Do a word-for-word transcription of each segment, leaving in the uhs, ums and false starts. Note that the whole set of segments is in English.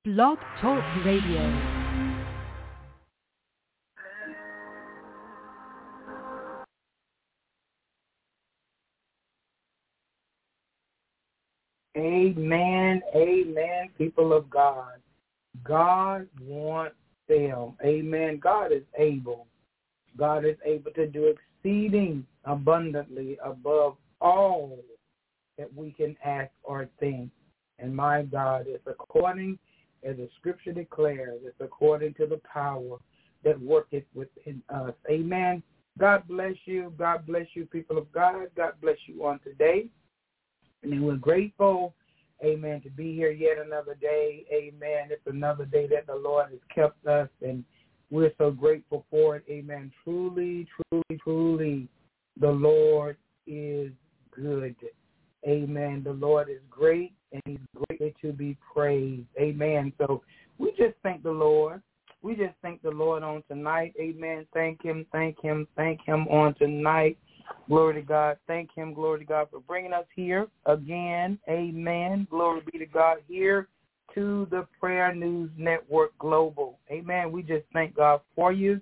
Blog Talk Radio. Amen, amen, people of God. God wants them. Amen. God is able. God is able to do exceeding abundantly above all that we can ask or think. And my God, it's according, as the scripture declares, it's according to the power that worketh within us. Amen. God bless you. God bless you, people of God. God bless you on today. And we're grateful, amen, to be here yet another day. Amen. It's another day that the Lord has kept us, and we're so grateful for it. Amen. Truly, truly, truly, the Lord is good. Amen. The Lord is great, and he's greatly to be praised. Amen. So we just thank the Lord. We just thank the Lord on tonight. Amen. Thank him, thank him, thank him on tonight. Glory to God. Thank him, glory to God, for bringing us here again. Amen. Glory be to God, here to the Prayer News Network Global. Amen. We just thank God for you.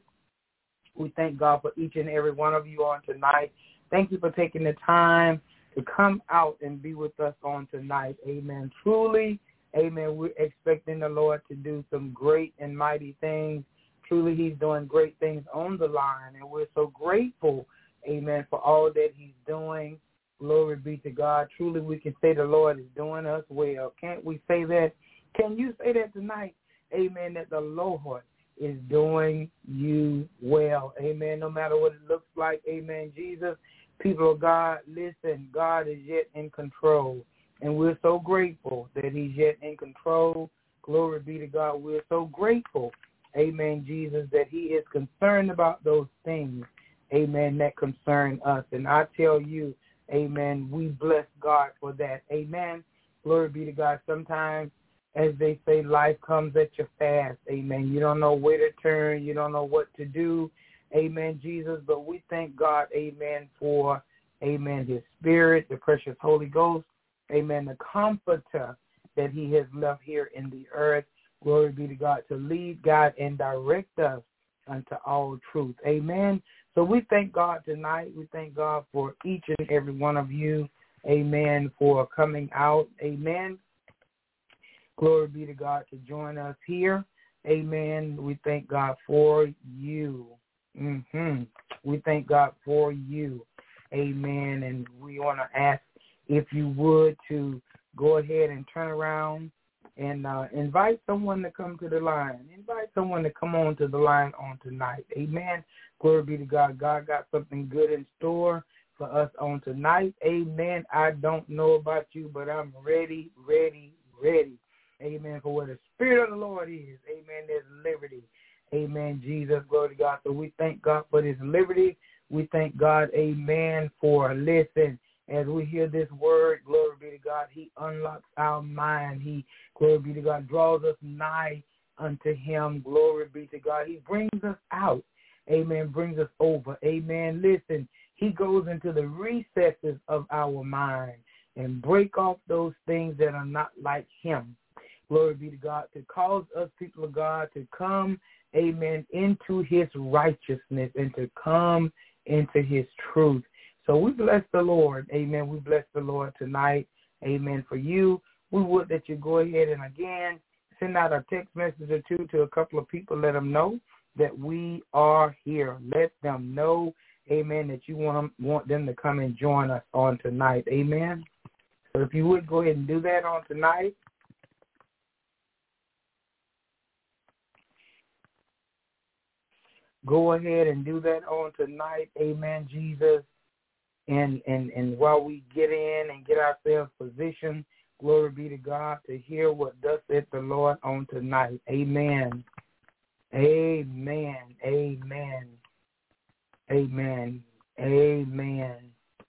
We thank God for each and every one of you on tonight. Thank you for taking the time to come out and be with us on tonight. Amen. Truly, amen, we're expecting the Lord to do some great and mighty things. Truly, he's doing great things on the line, and we're so grateful, amen, for all that he's doing. Glory be to God. Truly, we can say the Lord is doing us well. Can't we say that? Can you say that tonight? Amen, that the Lord is doing you well. Amen, no matter what it looks like. Amen, Jesus. People of God, listen, God is yet in control, and we're so grateful that he's yet in control. Glory be to God. We're so grateful, amen, Jesus, that he is concerned about those things, amen, that concern us. And I tell you, amen, we bless God for that. Amen. Glory be to God. Sometimes, as they say, life comes at you fast. Amen. You don't know where to turn. You don't know what to do. Amen, Jesus. But we thank God, amen, for, amen, his spirit, the precious Holy Ghost, amen, the comforter that he has left here in the earth. Glory be to God, to lead, guide, and direct us unto all truth. Amen. So we thank God tonight. We thank God for each and every one of you, amen, for coming out. Amen. Glory be to God to join us here. Amen. We thank God for you. Mm-hmm. We thank God for you. Amen. And we want to ask if you would to go ahead and turn around and uh, invite someone to come to the line. Invite someone to come on to the line on tonight. Amen. Glory be to God. God got something good in store for us on tonight. Amen. I don't know about you, but I'm ready, ready, ready. Amen. For where the Spirit of the Lord is. Amen. There's liberty. Amen, Jesus, glory to God. So we thank God for this liberty. We thank God, amen, for, listen, as we hear this word, glory be to God, he unlocks our mind. He, glory be to God, draws us nigh unto him. Glory be to God. He brings us out. Amen, brings us over. Amen. Listen, he goes into the recesses of our mind and break off those things that are not like him. Glory be to God, to cause us, people of God, to come, amen, into his righteousness and to come into his truth. So we bless the Lord. Amen. We bless the Lord tonight. Amen. For you, we would that you go ahead and again send out a text message or two to a couple of people. Let them know that we are here. Let them know, amen, that you want them, want them to come and join us on tonight. Amen. So if you would go ahead and do that on tonight. Go ahead and do that on tonight. Amen, Jesus. And, and, and while we get in and get ourselves positioned, glory be to God, to hear what thus saith the Lord on tonight. Amen. Amen. Amen. Amen. Amen.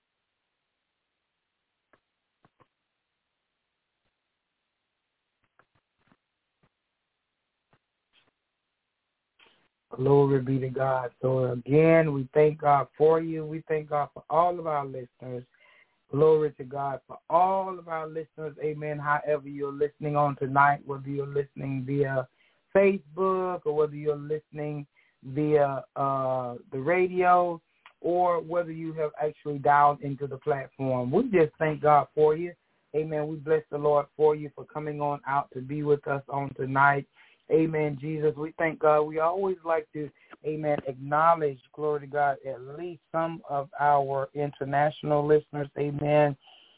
Glory be to God. So again, we thank God for you. We thank God for all of our listeners. Glory to God for all of our listeners. Amen. However you're listening on tonight, whether you're listening via Facebook or whether you're listening via uh, the radio or whether you have actually dialed into the platform. We just thank God for you. Amen. We bless the Lord for you for coming on out to be with us on tonight. Amen, Jesus. We thank God. We always like to, amen, acknowledge, glory to God, at least some of our international listeners. Amen.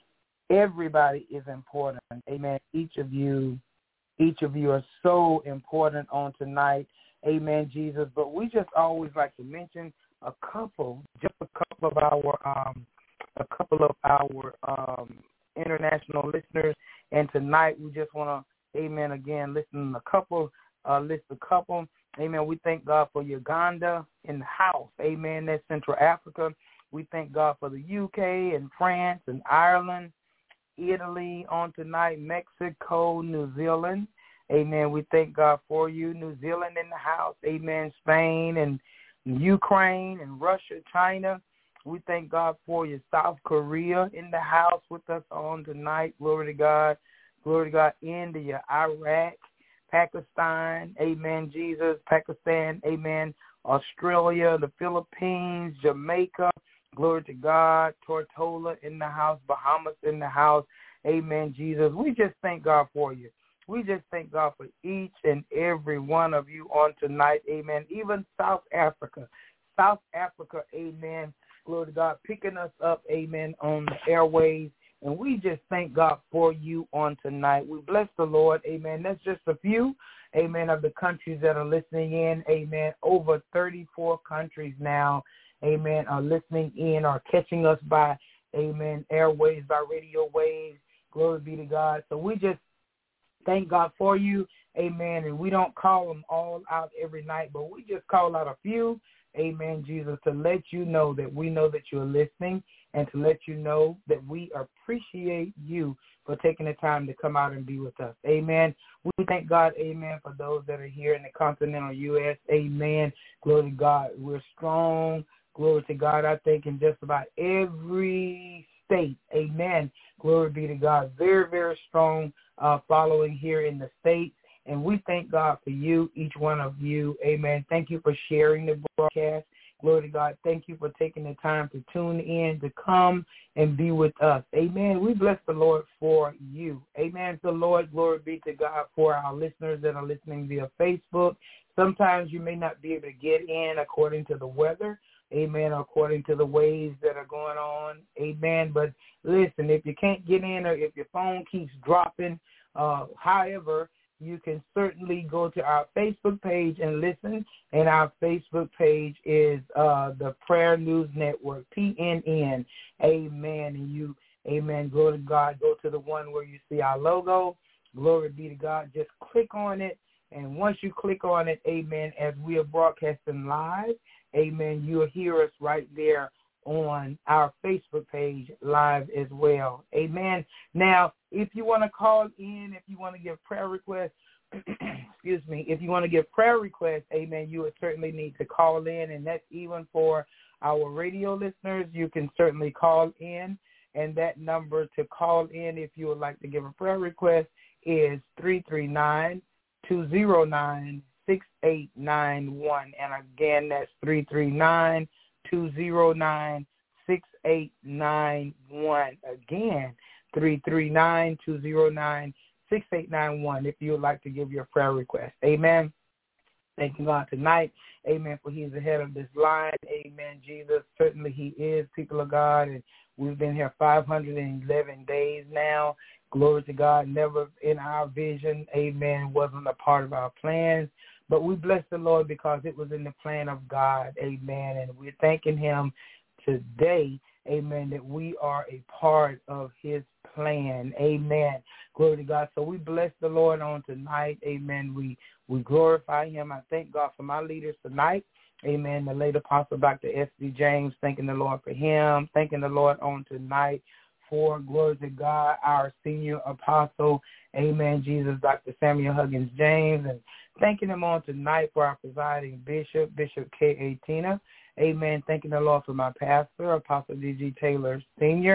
Everybody is important. Amen. Each of you, each of you are so important on tonight. Amen, Jesus. But we just always like to mention a couple, just a couple of our, um, a couple of our um, international listeners. And tonight we just want to, amen, again, listen to a couple, uh, list a couple. Amen. We thank God for Uganda in the house. Amen. That's Central Africa. We thank God for the U K and France and Ireland, Italy on tonight, Mexico, New Zealand. Amen. We thank God for you. New Zealand in the house. Amen. Spain and Ukraine and Russia, China. We thank God for you. South Korea in the house with us on tonight. Glory to God. Glory to God. India, Iraq, Pakistan. Amen, Jesus. Pakistan. Amen. Australia, the Philippines, Jamaica. Glory to God. Tortola in the house. Bahamas in the house. Amen, Jesus. We just thank God for you. We just thank God for each and every one of you on tonight. Amen. Even South Africa. South Africa. Amen. Glory to God. Picking us up. Amen. On the airways. And we just thank God for you on tonight. We bless the Lord. Amen. That's just a few. Amen. Of the countries that are listening in. Amen. Over thirty-four countries now. Amen. Are listening in or catching us by, amen, airwaves, by radio waves. Glory be to God. So we just thank God for you. Amen. And we don't call them all out every night, but we just call out a few. Amen, Jesus, to let you know that we know that you're listening and to let you know that we appreciate you for taking the time to come out and be with us. Amen. We thank God, amen, for those that are here in the continental U S. Amen. Glory to God. We're strong. Glory to God. I think in just about every state. Amen. Glory be to God. Very, very strong uh, following here in the States. And we thank God for you, each one of you. Amen. Thank you for sharing the broadcast. Glory to God. Thank you for taking the time to tune in, to come and be with us. Amen. We bless the Lord for you. Amen. So, Lord, glory be to God for our listeners that are listening via Facebook. Sometimes you may not be able to get in according to the weather. Amen. According to the waves that are going on. Amen. But listen, if you can't get in or if your phone keeps dropping, uh, however, you can certainly go to our Facebook page and listen. And our Facebook page is uh, the Prayer News Network, P N N. Amen. And you, amen, glory to God. Go to the one where you see our logo. Glory be to God. Just click on it. And once you click on it, amen, as we are broadcasting live, amen, you'll hear us right there on our Facebook page live as well. Amen. Now, if you want to call in, if you want to give prayer requests, excuse me, if you want to give prayer requests, amen, you would certainly need to call in, and that's even for our radio listeners. You can certainly call in, and that number to call in if you would like to give a prayer request is three three nine, two zero nine, six eight nine one. And again, that's three three nine, two zero nine, six eight nine one. Again, three three nine, two zero nine, six eight nine one if you would like to give your prayer request. Amen. Thank you, God, tonight. Amen, for he's the head of this line. Amen, Jesus. Certainly he is, people of God, and we've been here five hundred eleven days now. Glory to God. Never in our vision, amen, wasn't a part of our plans. But we bless the Lord because it was in the plan of God, amen. And we're thanking him today, amen, that we are a part of his plan, amen. Glory to God. So we bless the Lord on tonight, amen. We we glorify him. I thank God for my leaders tonight, amen. The late Apostle Doctor S D James, thanking the Lord for him, thanking the Lord on tonight for, glory to God, our senior apostle, amen, Jesus, Doctor Samuel Huggins James, and thanking him on tonight for our presiding bishop, Bishop K A. Tina. Amen. Thanking the Lord for my pastor, Apostle D G Taylor Senior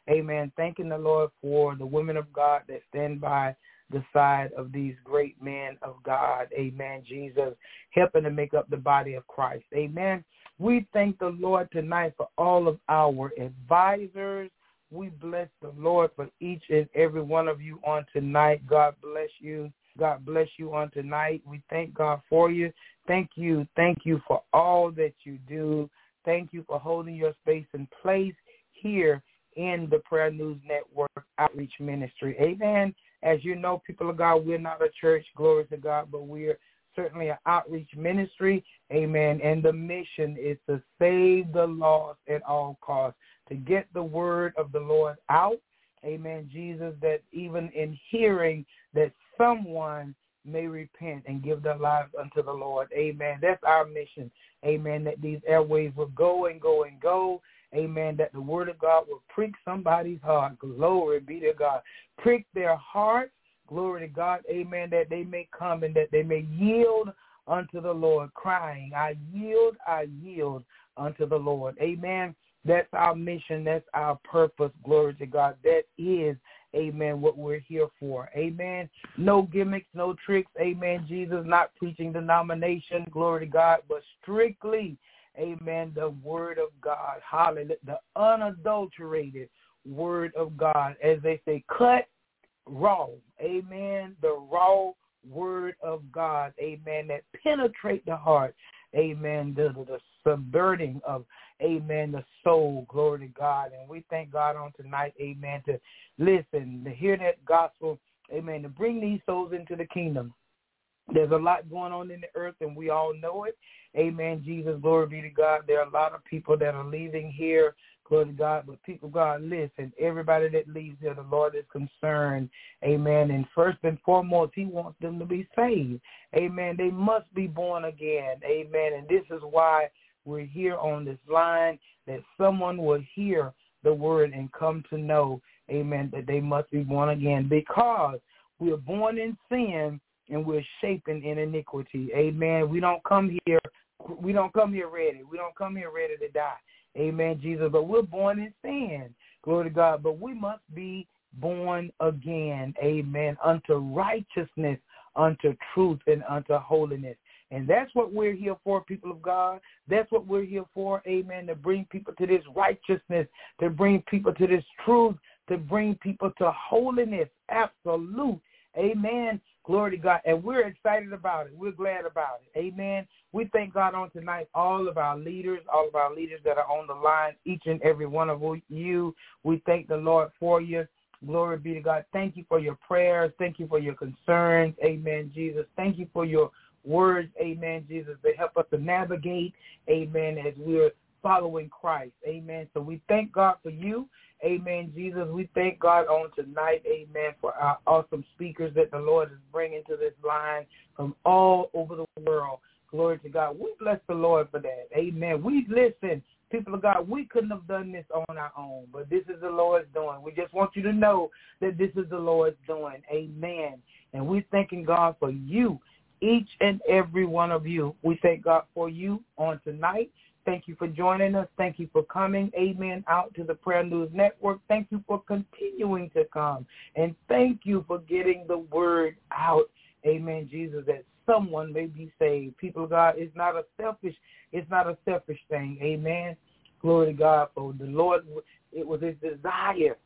Amen. Thanking the Lord for the women of God that stand by the side of these great men of God. Amen. Jesus, helping to make up the body of Christ. Amen. We thank the Lord tonight for all of our advisors. We bless the Lord for each and every one of you on tonight. God bless you. God bless you on tonight. We thank God for you. Thank you. Thank you for all that you do. Thank you for holding your space and place here in the Prayer News Network Outreach Ministry. Amen. As you know, people of God, we're not a church, glory to God, but we're certainly an outreach ministry. Amen. And the mission is to save the lost at all costs, to get the word of the Lord out. Amen, Jesus, that even in hearing that someone may repent and give their lives unto the Lord. Amen. That's our mission. Amen. That these airways will go and go and go. Amen. That the word of God will prick somebody's heart. Glory be to God. Prick their heart. Glory to God. Amen. That they may come and that they may yield unto the Lord, crying, I yield, I yield unto the Lord. Amen. That's our mission. That's our purpose. Glory to God. That is, amen, what we're here for. Amen. No gimmicks, no tricks. Amen. Jesus, not preaching denomination. Glory to God, but strictly, amen, the word of God. Hallelujah. The unadulterated word of God. As they say, cut raw. Amen. The raw word of God. Amen. That penetrate the heart. Amen. The, the, the subverting of, amen, the soul. Glory to God. And we thank God on tonight, amen, to listen, to hear that gospel, amen, to bring these souls into the kingdom. There's a lot going on in the earth, and we all know it. Amen, Jesus, glory be to God. There are a lot of people that are leaving here, glory to God, but people, God, listen, everybody that leaves here, the Lord is concerned, amen, and first and foremost, he wants them to be saved, amen. They must be born again, amen, and this is why we're here on this line, that someone will hear the word and come to know, amen, that they must be born again, because we're born in sin and we're shapen in iniquity, amen. We don't come here, we don't come here ready. We don't come here ready to die. Amen, Jesus. But we're born in sin. Glory to God. But we must be born again. Amen. Unto righteousness, unto truth, and unto holiness. And that's what we're here for, people of God. That's what we're here for. Amen. To bring people to this righteousness, to bring people to this truth, to bring people to holiness. Absolute. Amen. Glory to God. And we're excited about it. We're glad about it. Amen. We thank God on tonight, all of our leaders, all of our leaders that are on the line, each and every one of you. We thank the Lord for you. Glory be to God. Thank you for your prayers. Thank you for your concerns. Amen, Jesus. Thank you for your words. Amen, Jesus, that help us to navigate. Amen, as we're following Christ. Amen. So we thank God for you. Amen, Jesus. We thank God on tonight, amen, for our awesome speakers that the Lord is bringing to this line from all over the world. Glory to God. We bless the Lord for that. Amen. We listen, people of God, we couldn't have done this on our own, but this is the Lord's doing. We just want you to know that this is the Lord's doing. Amen. And we're thanking God for you, each and every one of you. We thank God for you on tonight. Thank you for joining us. Thank you for coming, amen, out to the Prayer News Network. Thank you for continuing to come. And thank you for getting the word out, amen, Jesus, that someone may be saved. People of God, it's not a selfish, it's not a selfish thing, amen. Glory to God. For the Lord, it was his desire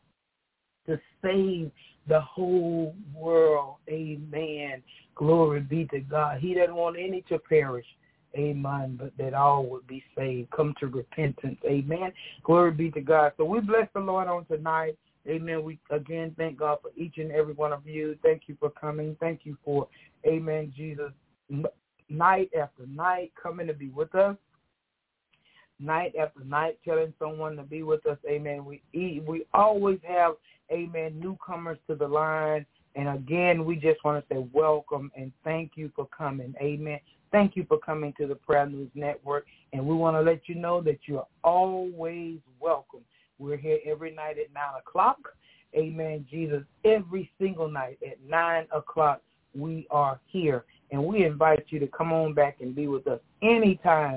to save the whole world, amen. Glory be to God. He doesn't want any to perish. Amen, but that all would be saved, come to repentance. Amen. Glory be to God. So we bless the Lord on tonight. Amen. We, again, thank God for each and every one of you. Thank you for coming. Thank you for, amen, Jesus, night after night coming to be with us. Night after night telling someone to be with us. Amen. We we always have, amen, newcomers to the line. And, again, we just want to say welcome and thank you for coming. Amen. Thank you for coming to the Prayer News Network, and we want to let you know that you're always welcome. We're here every night at nine o'clock. Amen, Jesus. Every single night at nine o'clock we are here, and we invite you to come on back and be with us anytime,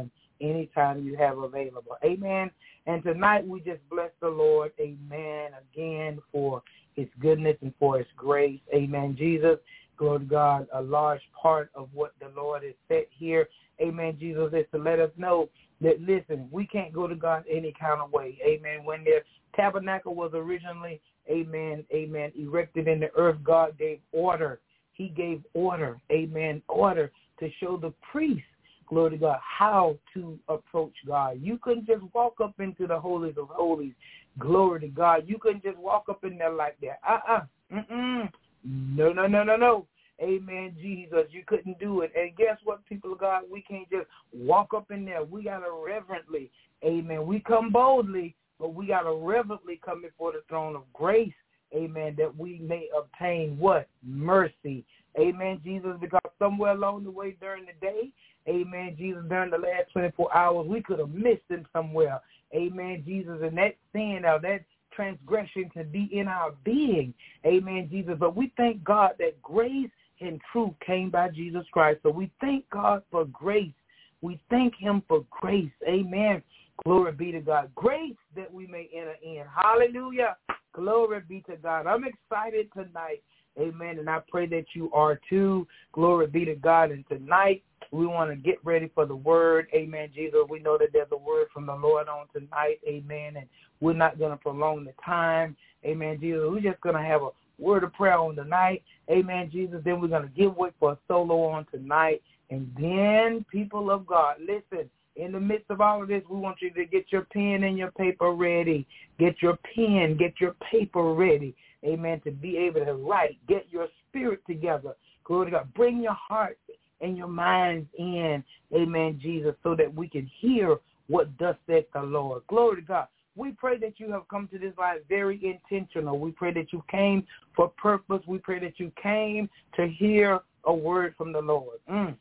anytime you have available. Amen. And tonight we just bless the Lord, amen, again for his goodness and for his grace. Amen. Jesus, glory to God, a large part of what the Lord has said here, amen, Jesus, is to let us know that, listen, we can't go to God any kind of way. Amen. When the tabernacle was originally, amen, amen, erected in the earth, God gave order. He gave order, amen, order to show the priest, glory to God, how to approach God. You couldn't just walk up into the holies of holies, glory to God. You couldn't just walk up in there like that. Uh-uh. Mm-mm. No, no, no, no, no. Amen, Jesus. You couldn't do it. And guess what, people of God? We can't just walk up in there. We got to reverently, amen. We come boldly, but we got to reverently come before the throne of grace, amen, that we may obtain what? Mercy. Amen, Jesus, because somewhere along the way during the day, amen, Jesus, during the last twenty-four hours, we could have missed him somewhere. Amen, Jesus, and that sin or that transgression can be in our being. Amen, Jesus. But we thank God that grace and truth came by Jesus Christ. So we thank God for grace. We thank him for grace. Amen. Glory be to God. Grace that we may enter in. Hallelujah. Glory be to God. I'm excited tonight. Amen. And I pray that you are too. Glory be to God. And tonight we want to get ready for the word. Amen, Jesus. We know that there's a word from the Lord on tonight. Amen. And we're not going to prolong the time. Amen, Jesus. We're just going to have a word of prayer on tonight. Amen, Jesus. Then we're going to give way for a solo on tonight. And then, people of God, listen, in the midst of all of this, we want you to get your pen and your paper ready. Get your pen, get your paper ready. Amen, to be able to write. Get your spirit together. Glory to God. Bring your heart and your minds in, amen, Jesus, so that we can hear what thus saith the Lord. Glory to God. We pray that you have come to this life very intentional. We pray that you came for purpose. We pray that you came to hear a word from the Lord. Mm.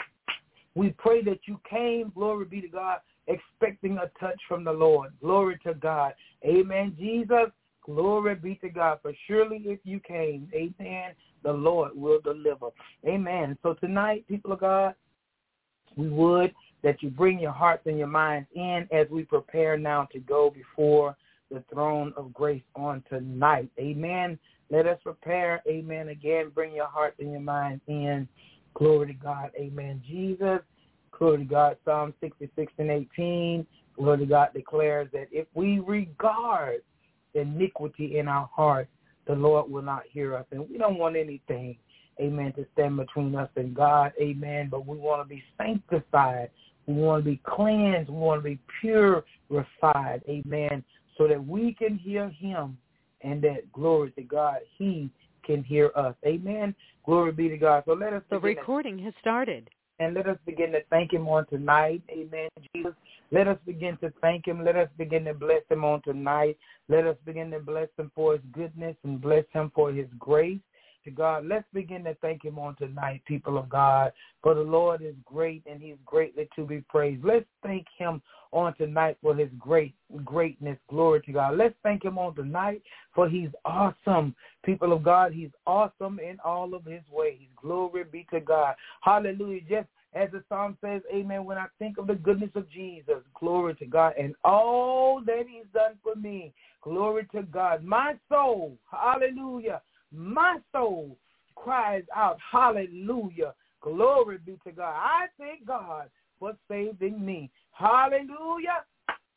We pray that you came, glory be to God, expecting a touch from the Lord. Glory to God. Amen, Jesus. Glory be to God. For surely if you came, amen, the Lord will deliver. Amen. So tonight, people of God, we would that you bring your hearts and your minds in as we prepare now to go before the throne of grace on tonight. Amen. Let us prepare. Amen. Again, bring your hearts and your minds in. Glory to God. Amen. Jesus. Glory to God. Psalm sixty-six and eighteen. Glory to God declares that if we regard iniquity in our hearts, the Lord will not hear us. And we don't want anything, amen, to stand between us and God, amen, but we want to be sanctified. We want to be cleansed. We want to be purified, amen, so that we can hear him and that, glory to God, he can hear us. Amen. Glory be to God. So let us The recording has started. And let us begin to thank him on tonight. Amen, Jesus. Let us begin to thank him. Let us begin to bless him on tonight. Let us begin to bless him for his goodness and bless him for his grace. To God, let's begin to thank him on tonight, people of God. For the Lord is great and he's greatly to be praised. Let's thank him on tonight for his great greatness. Glory to God. Let's thank him on tonight for he's awesome. People of God, he's awesome in all of his ways. Glory be to God. Hallelujah. Just as the psalm says, amen, when I think of the goodness of Jesus, glory to God, and all that he's done for me, glory to God. My soul, hallelujah, my soul cries out, hallelujah, glory be to God. I thank God for saving me. Hallelujah.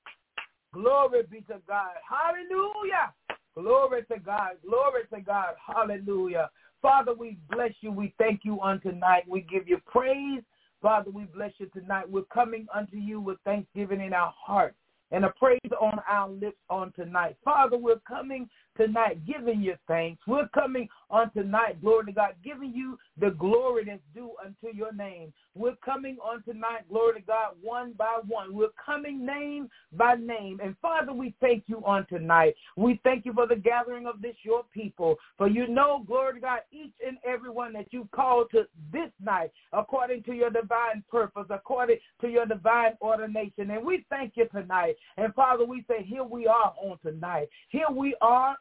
Glory be to God. Hallelujah. Glory to God. Glory to God. Hallelujah. Father, we bless you. We thank you on tonight. We give you praise. Father, we bless you tonight. We're coming unto you with thanksgiving in our heart and a praise on our lips on tonight. Father, we're coming tonight giving you thanks. We're coming on tonight, glory to God, giving you the glory that's due unto your name. We're coming on tonight, glory to God, one by one. We're coming name by name. And Father, we thank you on tonight. We thank you for the gathering of this, your people. For you know, glory to God, each and every one that you called to this night according to your divine purpose, according to your divine ordination. And we thank you tonight. And Father, we say, here we are on tonight. Here we are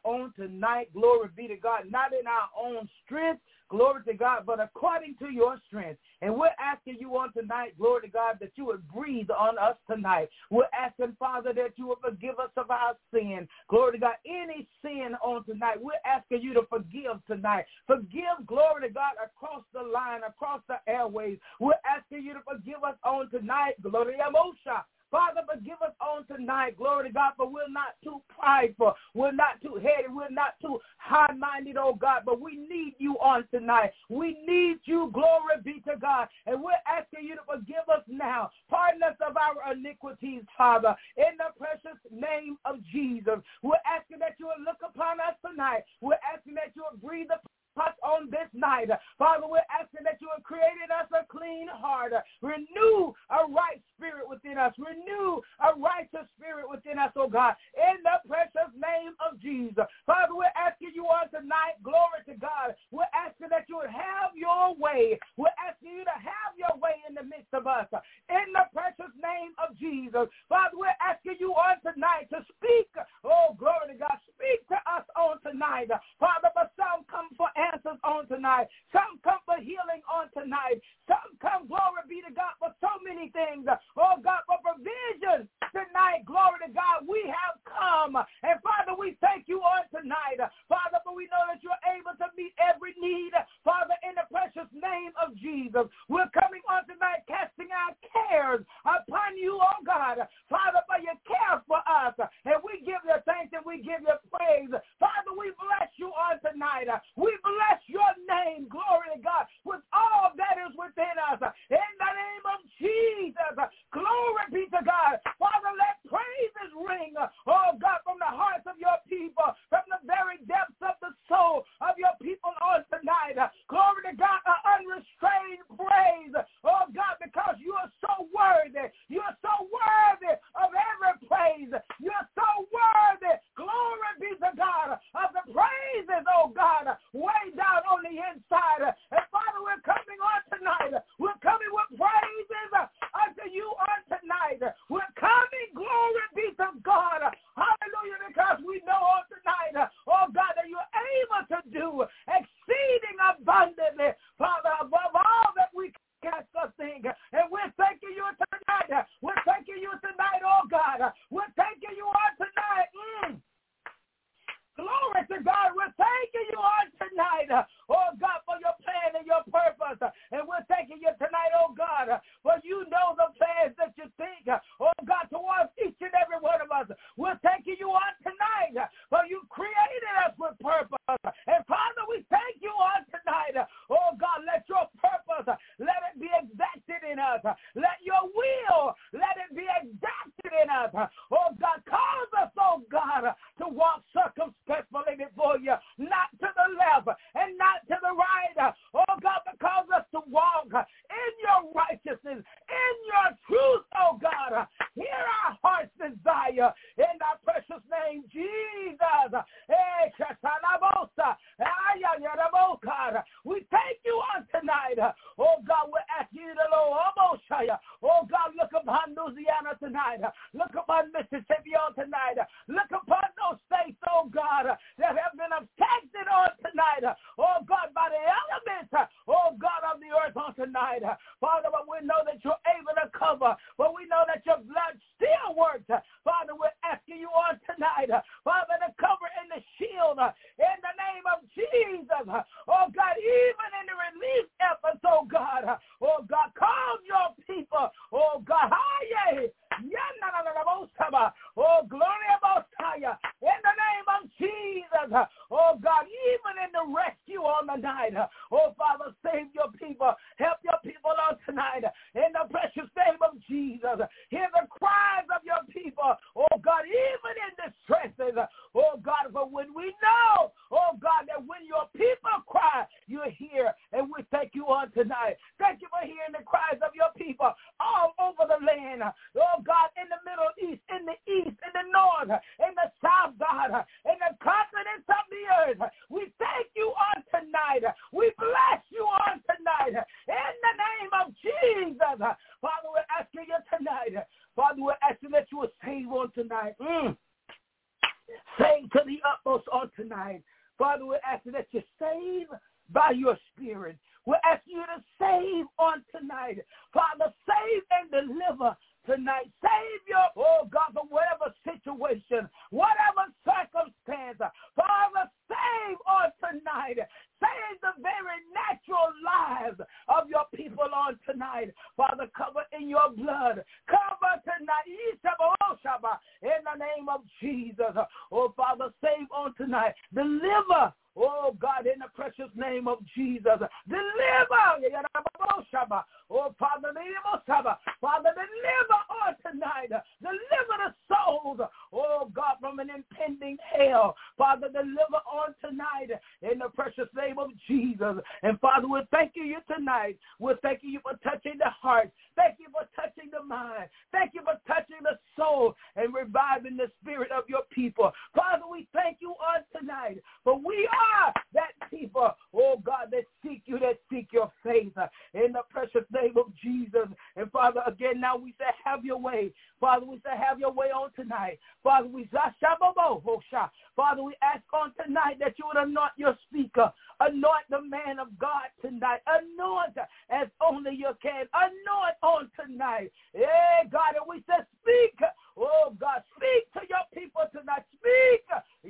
on tonight, glory be to God, not in our own strength, glory to God, but according to your strength. And we're asking you on tonight, glory to God, that you would breathe on us tonight. We're asking, Father, that you would forgive us of our sin. Glory to God, any sin on tonight, we're asking you to forgive tonight. Forgive, glory to God, across the line, across the airways. We're asking you to forgive us on tonight. Glory to God. Father, forgive us on tonight, glory to God, but we're not too prideful. We're not too heady. We're not too high-minded, oh God, but we need you on tonight. We need you, glory be to God, and we're asking you to forgive us now. Pardon us of our iniquities, Father, in the precious name of Jesus. We're asking that you will look upon us tonight. We're asking that you will breathe upon us on this night. Father, we're asking that you have created us a clean heart. Renew a right spirit within us. Renew a righteous spirit within us, oh God, in the precious name of Jesus. Father, we're asking you on tonight, glory to God. We're asking that you would have your way. We're asking you to have your way in the midst of us, in the precious name of Jesus. Father, we're asking you on tonight to speak. Oh, glory to God. Speak to us on tonight. Father, but some come for answers on tonight. Some come for healing on tonight. Some come, glory be to God, for so many things. Oh, God, for provision tonight, glory to God, we have come. And, Father, we thank you on tonight. Father, for we know that you're able to meet every need. Father, in the precious name of Jesus, we're coming on tonight casting our cares upon you, oh God. Father, for your care for us. And we give you thanks and we give you praise. Father, we bless you on tonight. We bless your name, glory to God, with all that is within us. In the name of Jesus, glory be to God. Father, let praises ring, oh God, from the hearts of your people, from the very depths of the soul of your people on tonight. Glory to God, an unrestrained praise, oh God, because you are so worthy. You are so worthy of every praise. You're so worthy, glory be to God, of the praises, oh God, way down on the inside. And Father, we're coming on tonight. We're coming with praises unto you on tonight. We're coming, glory be to God. Hallelujah, because we know on tonight, oh God, that you're able to do exceeding abundantly, Father, above all that we can ask or think. And we're thanking you tonight. We're thanking you tonight, oh God. We're thanking you on tonight. Mm. Glory to God. We're thanking you on tonight, oh God, for your plan and your purpose. And we're thanking you tonight, oh God, for you know the plans that you think, oh God, towards each and every one of us. We're thanking you on tonight, for you created us with purpose. And Father, we thank you on tonight, oh God, let your purpose, let it be exacted in us. Let your will, let it be exacted in us. Oh God, cause us, oh God, to walk circumspectly before you, not to the left and not to the right. Oh God, but cause us to walk in your righteousness, in your truth, oh God. Hear our heart's desire in thy precious name, Jesus. We thank you on tonight. Oh God, we're asking you to Lord, oh God, look upon Louisiana tonight. Look upon Mississippi on tonight. Look upon those states, oh God, that have been affected on tonight. Oh God, by the elements, oh God, of the earth on tonight. Father, but we know that you're able to cover, but we know that your blood still works. Father, we're asking you on tonight, Father, to cover in the shield in the name of Jesus. Oh God, even in the relief efforts, oh God, oh God, call your people, oh God, oh glory about in the name of Jesus. Oh God, even in the rescue on the night, oh Father, save your people, help your people on tonight in the precious name of Jesus. Hear the cries of your people, oh God, even in distresses, oh God, for when we know, oh God, that when your people cry, you're here, and we thank you on tonight. Thank you for hearing the cries of your people all over the land, oh God, in the Middle East, in the East, in the North, in the South, God, in the continents of the earth. We thank you on tonight. We bless you on tonight in the name of Jesus. Father, we're asking you tonight. Father, we're asking that you will save on tonight. Mm. Save to the utmost on tonight. Father, we're asking that you save by your spirit. We're asking you to save on tonight. Father, save and deliver tonight. Save your, oh God, from whatever situation, whatever circumstance. Father, save on tonight. Save the very natural lives of your people on tonight. Father, cover in your blood. Cover tonight. In the name of Jesus. Oh, Father, save on tonight. Deliver. Oh, God, in the precious name of Jesus. Deliver. Oh, Father, Father, deliver on tonight. Deliver the souls. Oh, God, from an impending hell. Father, deliver on tonight in the precious name of Jesus. And Father, we're thanking you tonight. We're thanking you for touching the heart. Thank you for touching the mind. Thank you for touching the soul and reviving the spirit of your people. Father, we thank you on tonight. For we are that people, oh God, that seek you, that seek your faith in the precious name of Jesus. And Father, again, now we say, have your way. Father, we say, have your way on tonight. Father, we Father, we ask on tonight that you would anoint your speaker, anoint the man of God tonight, anoint as only you can, anoint on tonight. Hey, God, and we say, speak. Oh, God, speak to your people tonight. Speak.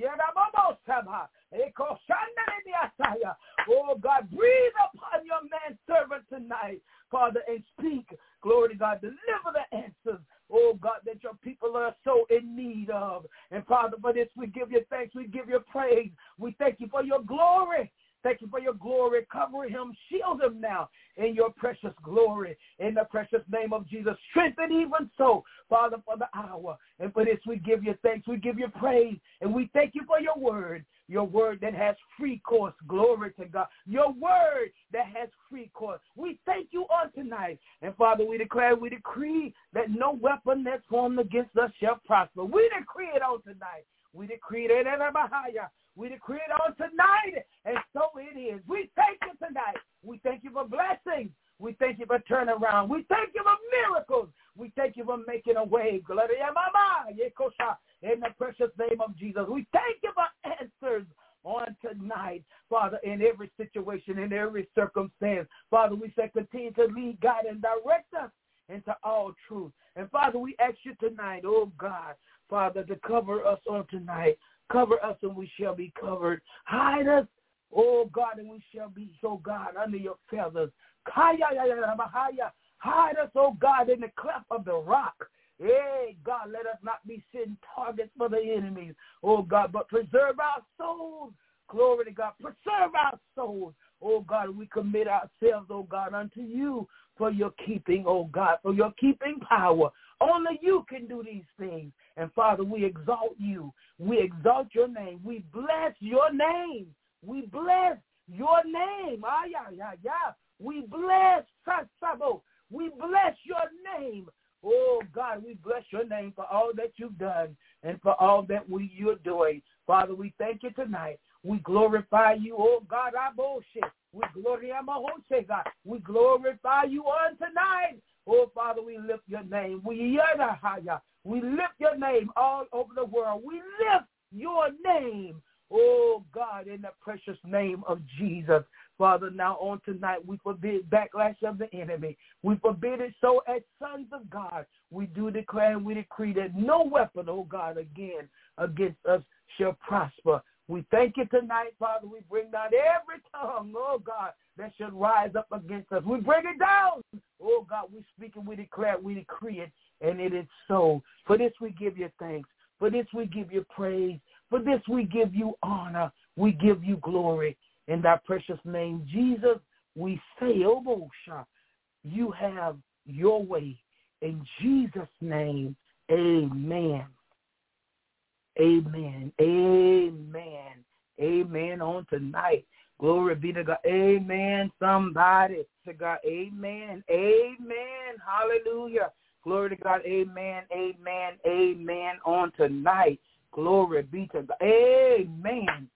Oh, God, breathe upon your man servant tonight, Father, and speak. Glory to God. Deliver the answers, oh, God, that your people are so in need of. And, Father, for this, we give you thanks. We give you praise. We thank you for your glory. Thank you for your glory. Cover him. Shield him now in your precious glory. In the precious name of Jesus. Strengthen even so, Father, for the hour. And for this, we give you thanks. We give you praise. And we thank you for your word. Your word that has free course. Glory to God. Your word that has free course. We thank you on tonight. And Father, we declare, we decree that no weapon that's formed against us shall prosper. We decree it on tonight. We decree it in Bahaya. We decree it on tonight, and so it is. We thank you tonight. We thank you for blessings. We thank you for turnaround. We thank you for miracles. We thank you for making a way. In the precious name of Jesus. We thank you for answers on tonight, Father, in every situation, in every circumstance. Father, we say continue to lead, guide, and direct us into all truth. And Father, we ask you tonight, oh God, Father, to cover us on tonight. Cover us and we shall be covered. Hide us, oh God, and we shall be, so God, under your feathers. Hide us, oh God, in the cleft of the rock. Hey, God, let us not be sin targets for the enemies, oh God, but preserve our souls. Glory to God. Preserve our souls. Oh God, we commit ourselves, oh God, unto you for your keeping, oh God, for your keeping power. Only you can do these things. And Father, we exalt you. We exalt your name. We bless your name. We bless your name. Ah, yeah, yeah, yeah. We bless Sasabo. We bless your name. Oh, God, we bless your name for all that you've done and for all that we, you're doing. Father, we thank you tonight. We glorify you, oh God, our bullshit. We glorify God. We glorify you on tonight. Oh, Father, we lift your name. We we lift your name all over the world. We lift your name, oh God, in the precious name of Jesus. Father, now on tonight, we forbid backlash of the enemy. We forbid it so as sons of God. We do declare and we decree that no weapon, oh God, again against us shall prosper. We thank you tonight, Father. We bring down every tongue, oh God, that should rise up against us. We bring it down. Oh God, we speak and we declare it, we decree it, and it is so. For this we give you thanks. For this we give you praise. For this we give you honor. We give you glory. In thy precious name, Jesus, we say, oh, Moshe, you have your way. In Jesus' name, amen. Amen. Amen. Amen on tonight. Glory be to God. Amen. Somebody to God. Amen. Amen. Hallelujah. Glory to God. Amen. Amen. Amen on tonight. Glory be to God. Amen.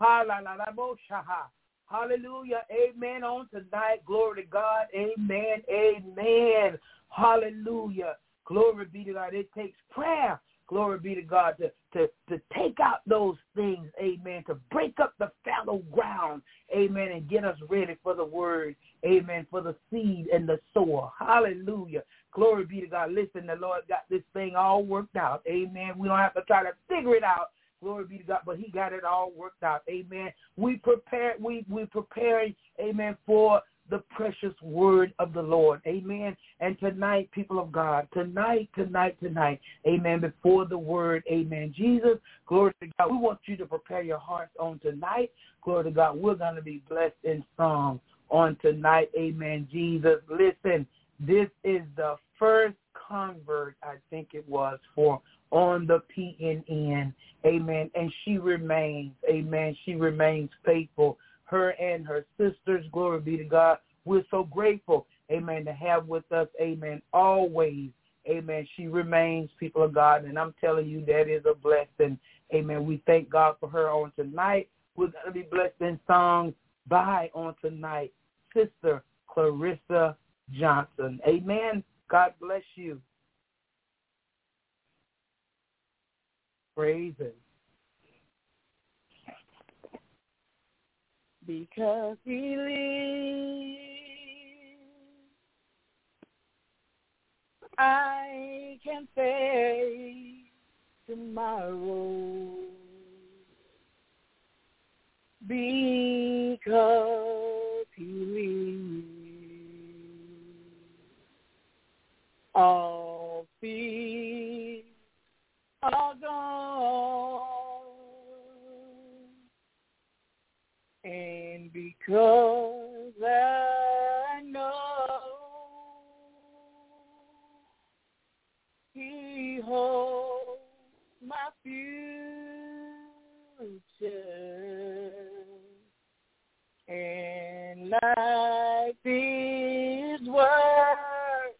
Hallelujah. Amen on tonight. Glory to God. Amen. Amen. Hallelujah. Glory be to God. It takes prayer. glory be to God, to, to, to take out those things, amen, to break up the fallow ground, amen, and get us ready for the word, amen, for the seed and the sower. Hallelujah. Glory be to God. Listen, the Lord got this thing all worked out, amen. We don't have to try to figure it out. Glory be to God, but he got it all worked out, amen. We prepare, we, we preparing, amen, for the precious word of the Lord. Amen. And tonight, people of God, tonight, tonight, tonight, amen, before the word, amen. Jesus, glory to God. We want you to prepare your hearts on tonight. Glory to God. We're going to be blessed in song on tonight. Amen. Jesus, listen, this is the first convert, I think it was, for on the P N N. Amen. And she remains, amen, she remains faithful. Her and her sisters, glory be to God. We're so grateful, amen, to have with us, amen, always, amen. She remains, people of God, and I'm telling you that is a blessing, amen. We thank God for her on tonight. We're going to be blessed in songs by, on tonight, Sister Clarissa Johnson. Amen. God bless you. Praise Him. Because He lives, I can face tomorrow. Because He lives, all fears are gone. And because I know He holds my future, and life is worth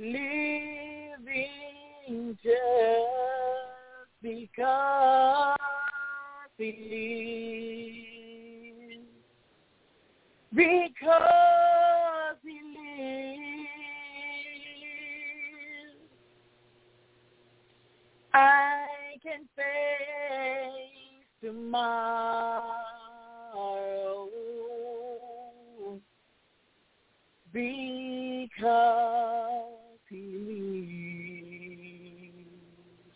living just because He lives. Because He lives, I can face tomorrow. Because He lives,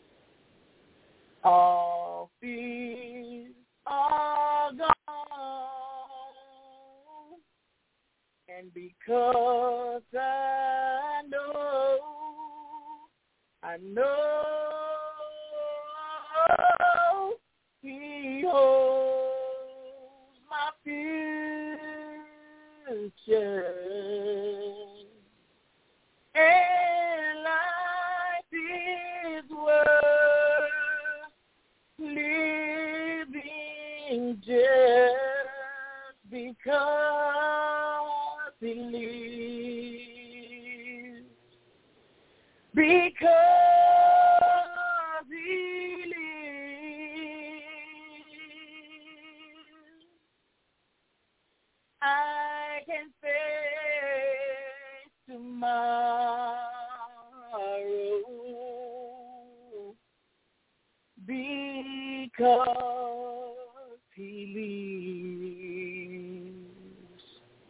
all fears are gone. And because I know, I know He holds my future, and life is worth living just because He lives. Because He lives, I can face tomorrow. Because He lives,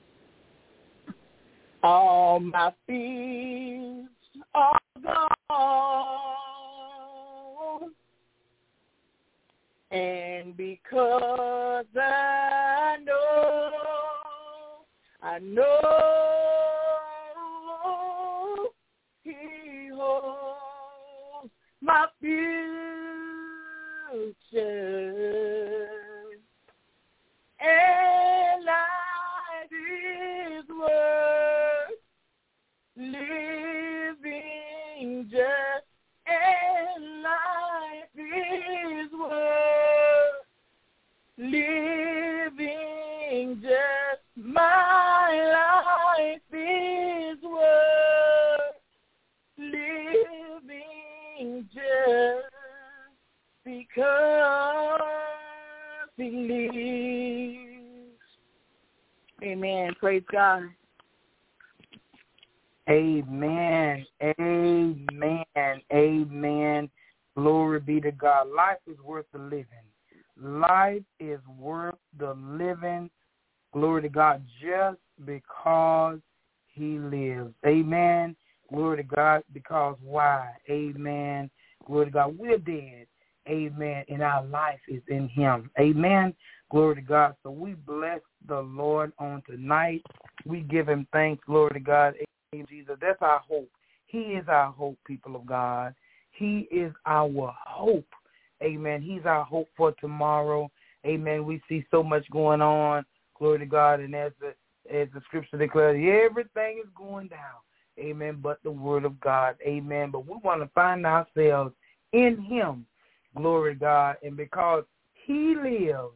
all my fears are gone, and because I know, I know He holds my future, and life is worth living just, and life is worth living just, my life is worth living just because He lives. Amen. Praise God. Amen. Amen. Amen. Glory be to God. Life is worth the living. Life is worth the living. Glory to God, just because he lives. Amen. Glory to God, because why? Amen. Glory to God, we're dead. Amen. And our life is in him. Amen. Glory to God. So we bless the Lord on tonight. We give him thanks. Glory to God. Amen. Jesus, that's our hope. He is our hope, people of God. He is our hope. Amen. He's our hope for tomorrow. Amen. We see so much going on. Glory to God. And as the, as the scripture declares, everything is going down. Amen. But the word of God. Amen. But we want to find ourselves in him. Glory to God. And because he lives,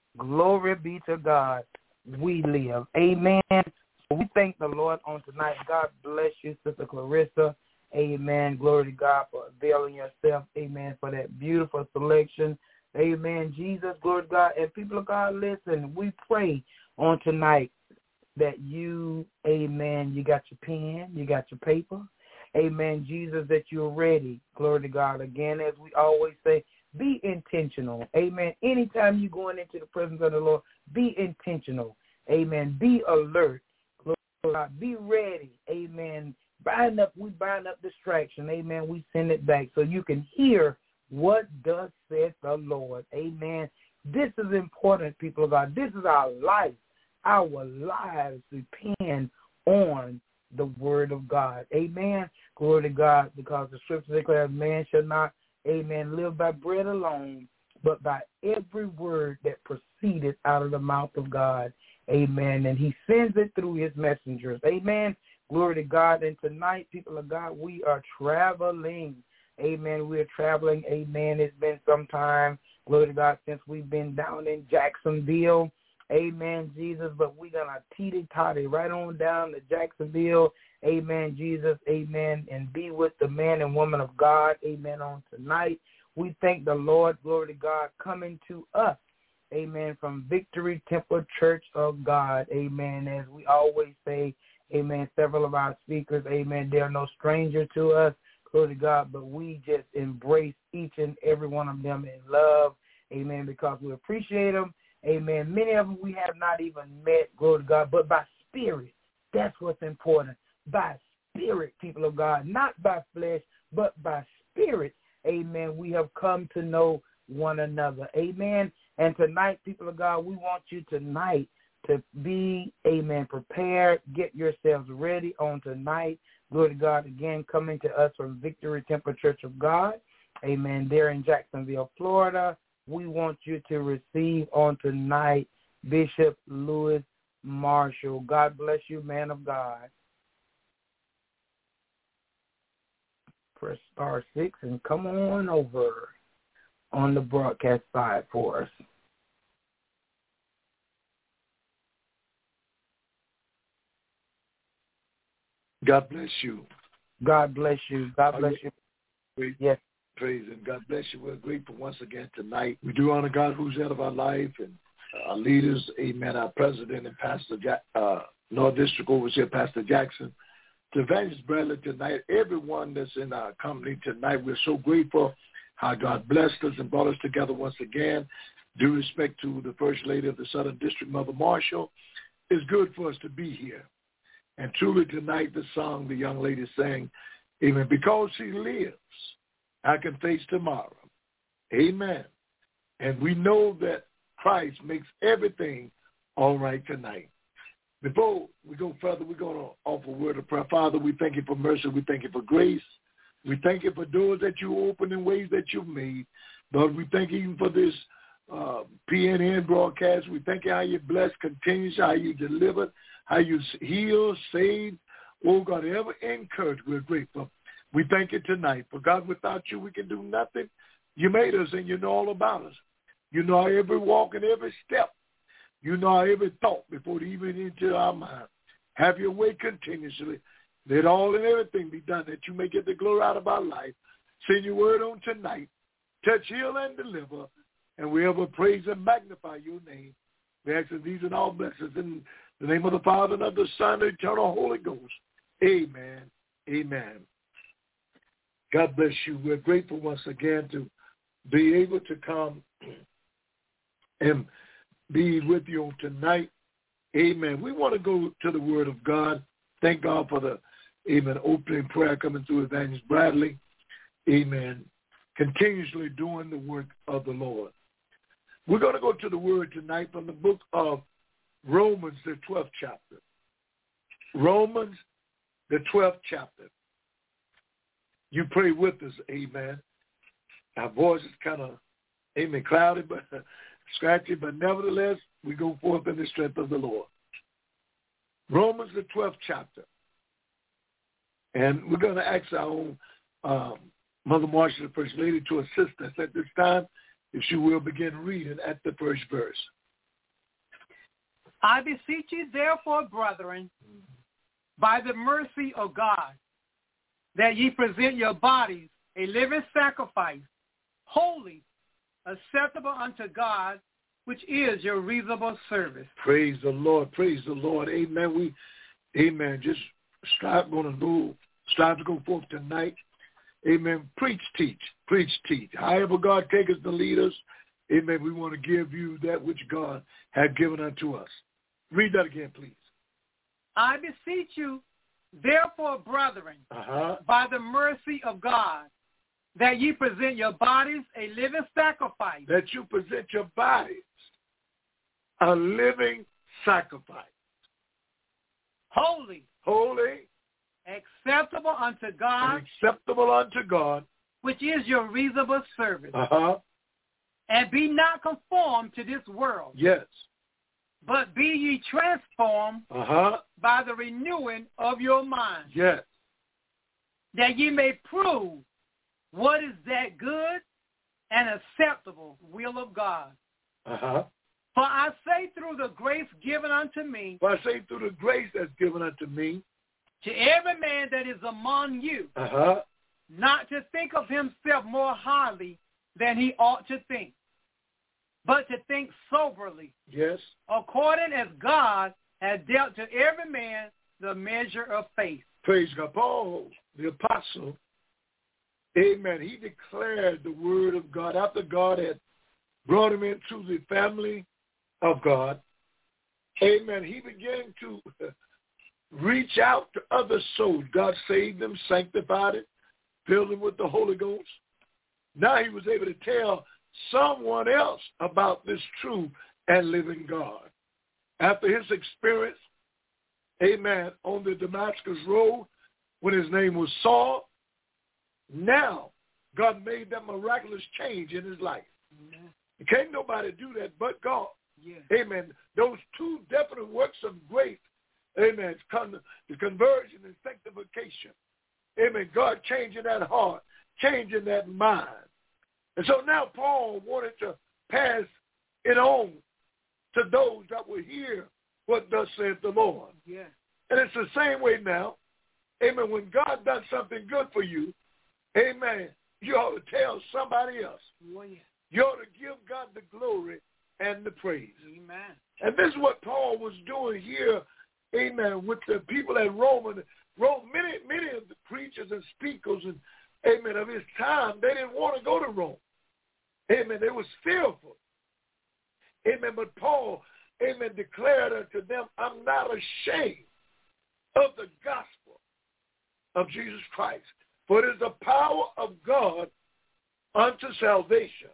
glory be to God, we live. Amen. So we thank the Lord on tonight. God bless you, Sister Clarissa. Amen. Glory to God for availing yourself. Amen. For that beautiful selection. Amen. Jesus, glory to God. And people of God, listen, we pray on tonight that you, amen, you got your pen, you got your paper. Amen. Jesus, that you're ready. Glory to God. Again, as we always say, be intentional. Amen. Anytime you're going into the presence of the Lord, be intentional. Amen. Be alert. Glory to God. Be ready. Amen. Bind up, we bind up distraction. Amen. We send it back so you can hear what does saith the Lord. Amen. This is important, people of God. This is our life. Our lives depend on the word of God. Amen. Glory to God, because the scripture declares man shall not, amen, live by bread alone, but by every word that proceeded out of the mouth of God. Amen. And he sends it through his messengers. Amen. Glory to God. And tonight, people of God, we are traveling. Amen. We're traveling. Amen. It's been some time, glory to God, since we've been down in Jacksonville. Amen, Jesus. But we're going to teeter-totter right on down to Jacksonville. Amen, Jesus. Amen. And be with the man and woman of God. Amen. On tonight, we thank the Lord, glory to God, coming to us. Amen. From Victory Temple Church of God. Amen. As we always say, amen, several of our speakers, amen, they are no stranger to us, glory to God, but we just embrace each and every one of them in love, amen, because we appreciate them, amen. Many of them we have not even met, glory to God, but by spirit. That's what's important. By spirit, people of God, not by flesh, but by spirit, amen, we have come to know one another, amen. And tonight, people of God, we want you tonight to be, amen, prepared. Get yourselves ready on tonight. Glory to God, again, coming to us from Victory Temple Church of God. Amen. There in Jacksonville, Florida. We want you to receive on tonight Bishop Louis Marshall. God bless you, man of God. Press star six and come on over on the broadcast side for us. God bless you. God bless you. God bless you. Great. Yes. Praise and God bless you. We're grateful once again tonight. We do honor God who's head of our life and our leaders. Amen. Our president and Pastor Jack, uh, North District Overseer, Pastor Jackson. To Evangelist Bradley tonight, everyone that's in our company tonight, we're so grateful how God blessed us and brought us together once again. Due respect to the First Lady of the Southern District, Mother Marshall. It's good for us to be here. And truly tonight, the song the young lady sang, amen, because she lives, I can face tomorrow. Amen. And we know that Christ makes everything all right tonight. Before we go further, we're going to offer a word of prayer. Father, we thank you for mercy. We thank you for grace. We thank you for doors that you open and ways that you've made. Lord, we thank you even for this uh, P N N broadcast. We thank you how you bless continues, how you delivered, how you heal, save. Oh, God, ever encourage, we're grateful. We thank you tonight. For, God, without you, we can do nothing. You made us, and you know all about us. You know our every walk and every step. You know our every thought before it even into our mind. Have your way continuously. Let all and everything be done that you may get the glory out of our life. Send your word on tonight. Touch, heal, and deliver. And we ever praise and magnify your name. We ask these and all blessings in the name of the Father, and of the Son, and the eternal Holy Ghost. Amen. Amen. God bless you. We're grateful once again to be able to come and be with you on tonight. Amen. We want to go to the Word of God. Thank God for the, amen, opening prayer coming through Evangelist Bradley. Amen. Continuously doing the work of the Lord. We're going to go to the Word tonight from the book of Romans, the twelfth chapter. Romans, the twelfth chapter. You pray with us, amen. Our voice is kind of, amen, cloudy, but scratchy, but nevertheless, we go forth in the strength of the Lord. Romans, the twelfth chapter. And we're going to ask our own um, Mother Marcia, the First Lady, to assist us at this time, if she will begin reading at the first verse. I beseech you, therefore, brethren, by the mercy of God, that ye present your bodies a living sacrifice, holy, acceptable unto God, which is your reasonable service. Praise the Lord. Praise the Lord. Amen. We, amen. Just strive going to move. Strive to go forth tonight. Amen. Preach, teach. Preach, teach. However God take us to lead us, amen, we want to give you that which God had given unto us. Read that again, please. I beseech you, therefore, brethren, uh-huh. by the mercy of God, that ye present your bodies a living sacrifice. That you present your bodies a living sacrifice. Holy. Holy. Acceptable unto God. Acceptable unto God. Which is your reasonable service. Uh-huh. And be not conformed to this world. Yes. But be ye transformed uh-huh. by the renewing of your mind. Yes. That ye may prove what is that good and acceptable will of God. Uh-huh. For I say through the grace given unto me. For I say through the grace that's given unto me. To every man that is among you. Uh-huh. Not to think of himself more highly than he ought to think, but to think soberly. Yes. According as God has dealt to every man the measure of faith. Praise God. Paul, the apostle, amen, he declared the word of God after God had brought him into the family of God. Amen. He began to reach out to other souls. God saved them, sanctified it, filled them with the Holy Ghost. Now he was able to tell someone else about this true and living God. After his experience, amen, on the Damascus Road, when his name was Saul, now God made that miraculous change in his life. Amen. Can't nobody do that but God. Yeah. Amen. Those two definite works of grace, amen, con- the conversion and sanctification. Amen. God changing that heart, changing that mind. And so now Paul wanted to pass it on to those that will hear what thus saith the Lord. Yeah. And it's the same way now. Amen. When God does something good for you, amen, you ought to tell somebody else. Oh, yeah. You ought to give God the glory and the praise. Amen. And this is what Paul was doing here, amen, with the people at Rome. And Rome, many, many of the preachers and speakers and, amen, of his time, they didn't want to go to Rome. Amen. They was fearful. Amen. But Paul, amen, declared unto them, I'm not ashamed of the gospel of Jesus Christ, for it is the power of God unto salvation.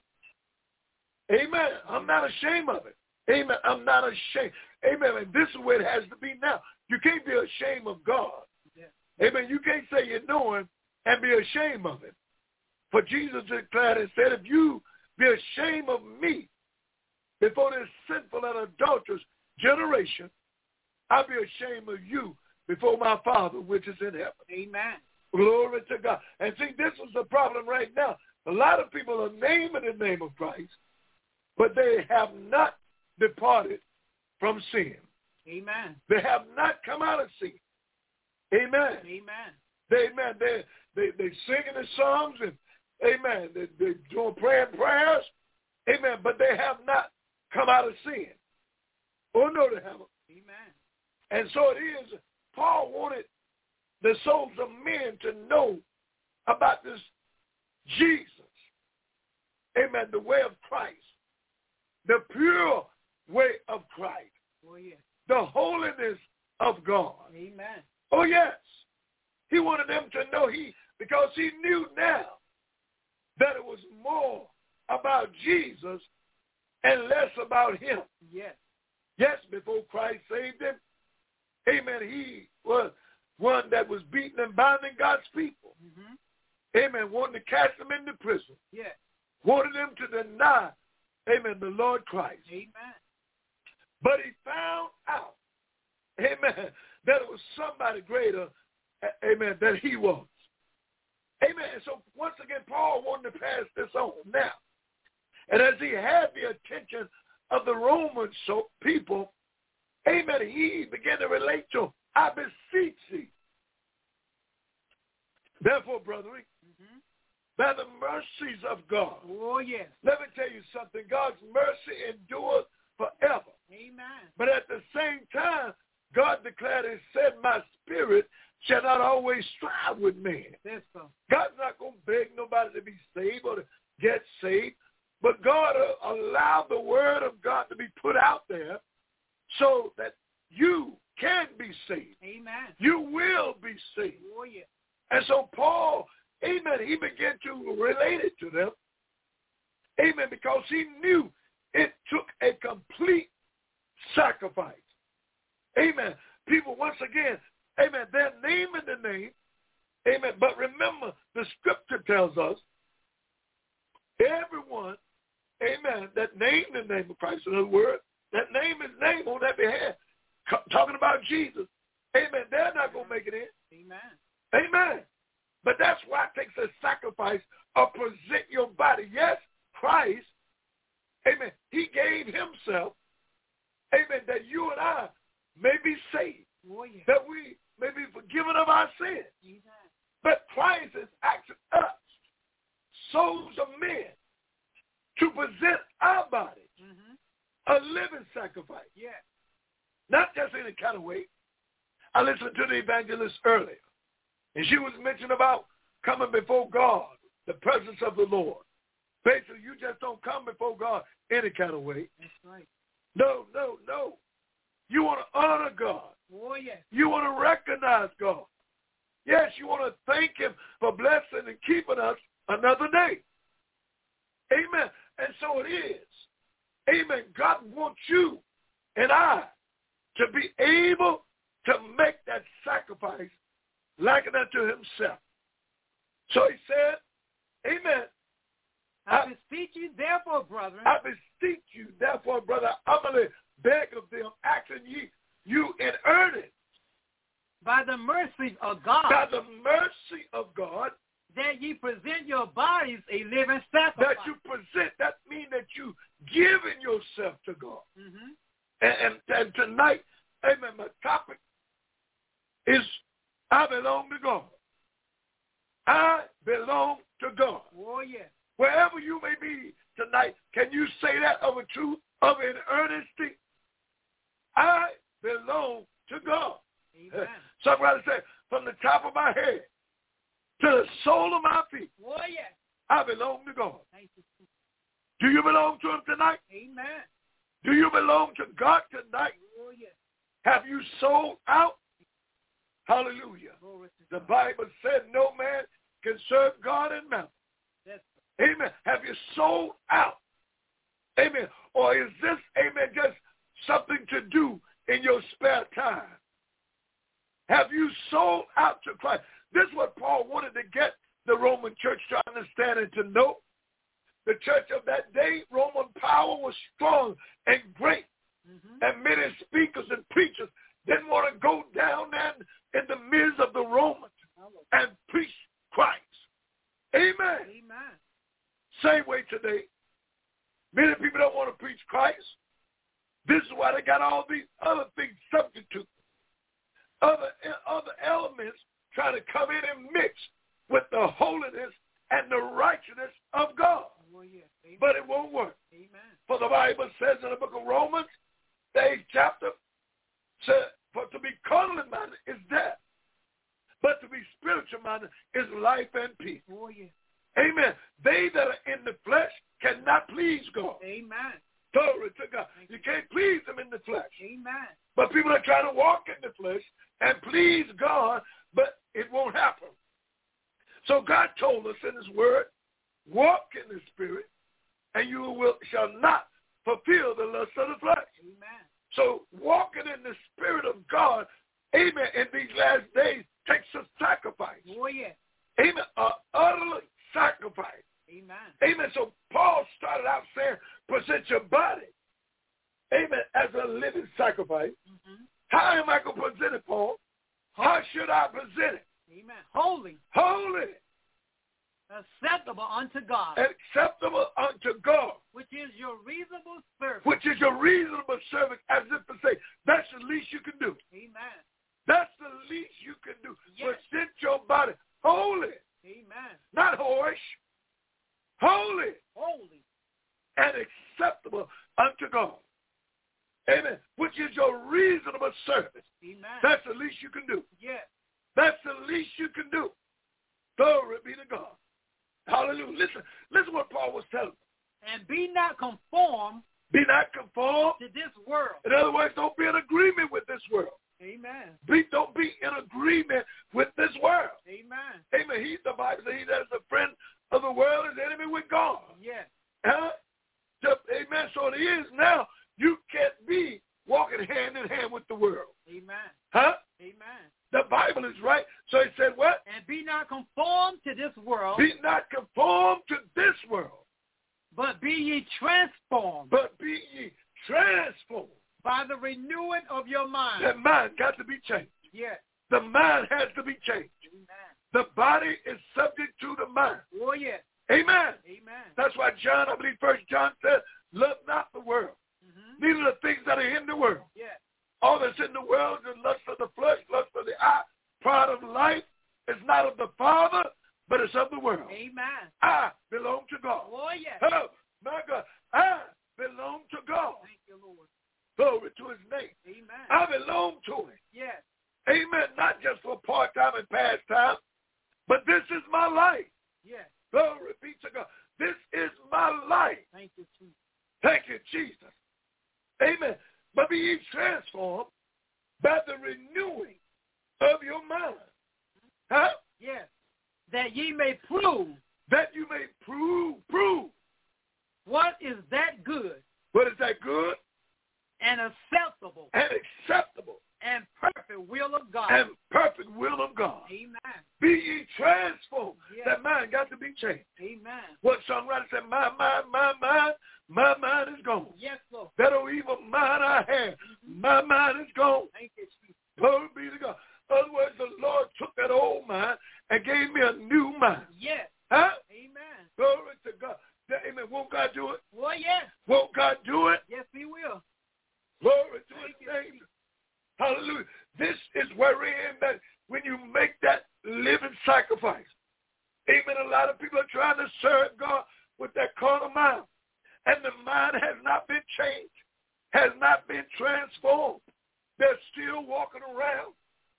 Amen. I'm not ashamed of it. Amen. I'm not ashamed. Amen. And this is where it has to be now. You can't be ashamed of God. Yeah. Amen. You can't say you know him and be ashamed of him. For Jesus declared and said, if you be ashamed of me before this sinful and adulterous generation, I'll be ashamed of you before my Father which is in heaven. Amen. Glory to God. And see, this is the problem right now. A lot of people are naming the name of Christ, but they have not departed from sin. Amen. They have not come out of sin. Amen. Amen. They, amen. They, they, they singing the songs and, amen, they, they doing praying prayers. Amen. But they have not come out of sin. Oh, no, they haven't. Amen. And so it is, Paul wanted the souls of men to know about this Jesus. Amen. The way of Christ. The pure way of Christ. Oh, yes. The holiness of God. Amen. Oh, yes. He wanted them to know he, because he knew now that it was more about Jesus and less about him. Yes. Yes, before Christ saved him, amen, he was one that was beating and binding God's people. Mm-hmm. Amen, wanting to cast them into prison. Yes. Wanted them to deny, amen, the Lord Christ. Amen. But he found out, amen, that it was somebody greater, amen, than he was. Amen. And so once again, Paul wanted to pass this on now. And as he had the attention of the Roman so people, amen, he began to relate to them. I beseech thee. Therefore, brethren, mm-hmm. by the mercies of God. Oh, yes. Let me tell you something. God's mercy endures forever. Amen. But at the same time, God declared and said, my spirit shall not always strive with men. That's so. God's not going to beg nobody to be saved or to get saved. But God uh, allowed the word of God to be put out there so that you can be saved. Amen. You will be saved. Oh, yeah. And so Paul, amen, he began to relate it to them. Amen, because he knew it took a complete sacrifice. Amen. People, once again, amen, they're naming the name. Amen. But remember, the scripture tells us everyone, amen, that named the name of Christ, in other words, that name is name on that behalf, talking about Jesus. Amen. They're not going to make it in. Amen. Amen. But that's why it takes a sacrifice of present your body. Yes, Christ, amen, he gave himself, amen, that you and I may be saved, oh, yeah. that we may be forgiven of our sins. Amen. But Christ is asking us, souls of men, to present our bodies mm-hmm. a living sacrifice. Yeah. Not just any kind of way. I listened to the evangelist earlier, and she was mentioning about coming before God, the presence of the Lord. Basically, you just don't come before God any kind of way. That's right. No, no, no. You want to honor God. Oh, yes. You want to recognize God. Yes, you want to thank him for blessing and keeping us another day. Amen. And so it is. Amen. God wants you and I to be able to make that sacrifice like it unto himself. So he said, amen. I, I beseech you, therefore, brethren. I beseech you, therefore, brother, humbly beg of them, asking ye, you in earnest. By the mercy of God. By the mercy of God. That ye present your bodies a living sacrifice. That you present, that means that you giving yourself to God. Mm-hmm. And, and, and tonight, amen, my topic is I belong to God. I belong to God. Oh, yes. Wherever you may be tonight, can you say that of a truth, of an earnesty? I belong to God. Amen. Somebody say, from the top of my head to the sole of my feet, oh, yes. I belong to God. Thank you. Do you belong to him tonight? Amen. Do you belong to God tonight? Oh, yes. Have you sold out? Hallelujah. The Bible said no man can serve God and mammon. Yes. Amen. Have you sold out? Amen. Or is this, amen, just something to do in your spare time? Have you sold out to Christ? This is what Paul wanted to get the Roman church to understand and to know. The church of that day, Roman power was strong and great. Mm-hmm. And many speakers and preachers didn't want to go down there in the midst of the Romans and preach Christ. Amen. Amen. Same way today. Many people don't want to preach Christ. This is why they got all these other things substituted. Other, other elements trying to come in and mix with the holiness and the righteousness of God. Oh, yes. But it won't work. Amen. For the Bible says in the book of Romans, the eighth chapter, said, for to be carnally minded is death. But to be spiritual minded is life and peace. Oh, yeah. Amen. They that are in the flesh cannot please God. Amen. Glory to God. You can't please him in the flesh. Amen. But people are trying to walk in the flesh and please God, but it won't happen. So God told us in his word, walk in the spirit, and you will shall not fulfill the lust of the flesh. Amen. So walking in the spirit of God, amen, in these last days takes a sacrifice. Oh, yeah. Amen. Uh, utterly sacrifice. Amen. Amen. So Paul started out saying, present your body, amen, as a living sacrifice. Mm-hmm. How am I going to present it, Paul? How should I present it? Amen. Holy. Holy. Acceptable unto God. Acceptable unto God. Which is your reasonable service. Which is your reasonable service, as if to say, that's the least you can do. Amen. That's the least you can do. Yes. Present your body holy. Amen. Not whorish. Holy. Holy. And acceptable unto God. Amen. Which is your reasonable service. Amen. That's the least you can do. Yes. That's the least you can do. Glory be to God. Hallelujah. Listen, listen what Paul was telling us. And be not conformed. Be not conformed to this world. In other words, don't be in agreement with this world. Amen. Be, don't be in agreement with this world. Amen. Amen. He, the Bible says, he that is a friend of the world is enemy with God. Yes. Huh? Just, amen. So it is now. You can't be walking hand in hand with the world. Amen. Huh? Amen. The Bible is right. So he said what? And be not conformed to this world. Be not conformed to this world. But be ye transformed. But be ye transformed. By the renewing of your mind. That mind got to be changed. Yes. The mind has to be changed. Amen. The body is subject to the mind. Oh, yes. Amen. Amen. That's why John, I believe First John said, love not the world. Mm-hmm. Neither the things that are in the world. Yes. All that's in the world is lust of the flesh, lust of the eye, pride of life. It's not of the Father, but it's of the world. Amen. I belong to God. Oh, yes. Oh, my God. I belong to God. Thank you, Lord. Glory to his name. Amen. I belong to him. Yes. Amen. Not just for part-time and pastime, but this is my life. Yes. Glory be to God. This is my life. Thank you, Jesus. Thank you, Jesus. Amen. But be ye transformed by the renewing of your mind. Huh? Yes. That ye may prove. That you may prove, prove. What is that good? What is that good? And acceptable. And acceptable. And perfect will of God. And perfect will of God. Amen. Be ye transformed. Yes. That mind got to be changed. Amen. What songwriter said, my mind, my mind, my mind is gone. Yes, Lord. That old evil mind I had, mm-hmm. my mind is gone. Thank you, Jesus. Glory be to God. In other words, the Lord took that old mind and gave me a new mind. Yes. Huh? Amen. Glory to God. Amen. Won't God do it? Well, yes. Won't God do it? Yes, he will. Glory to Thank his you, name. Jesus. Hallelujah. This is wherein that when you make that living sacrifice, amen, a lot of people are trying to serve God with that carnal mind. And the mind has not been changed, has not been transformed. They're still walking around,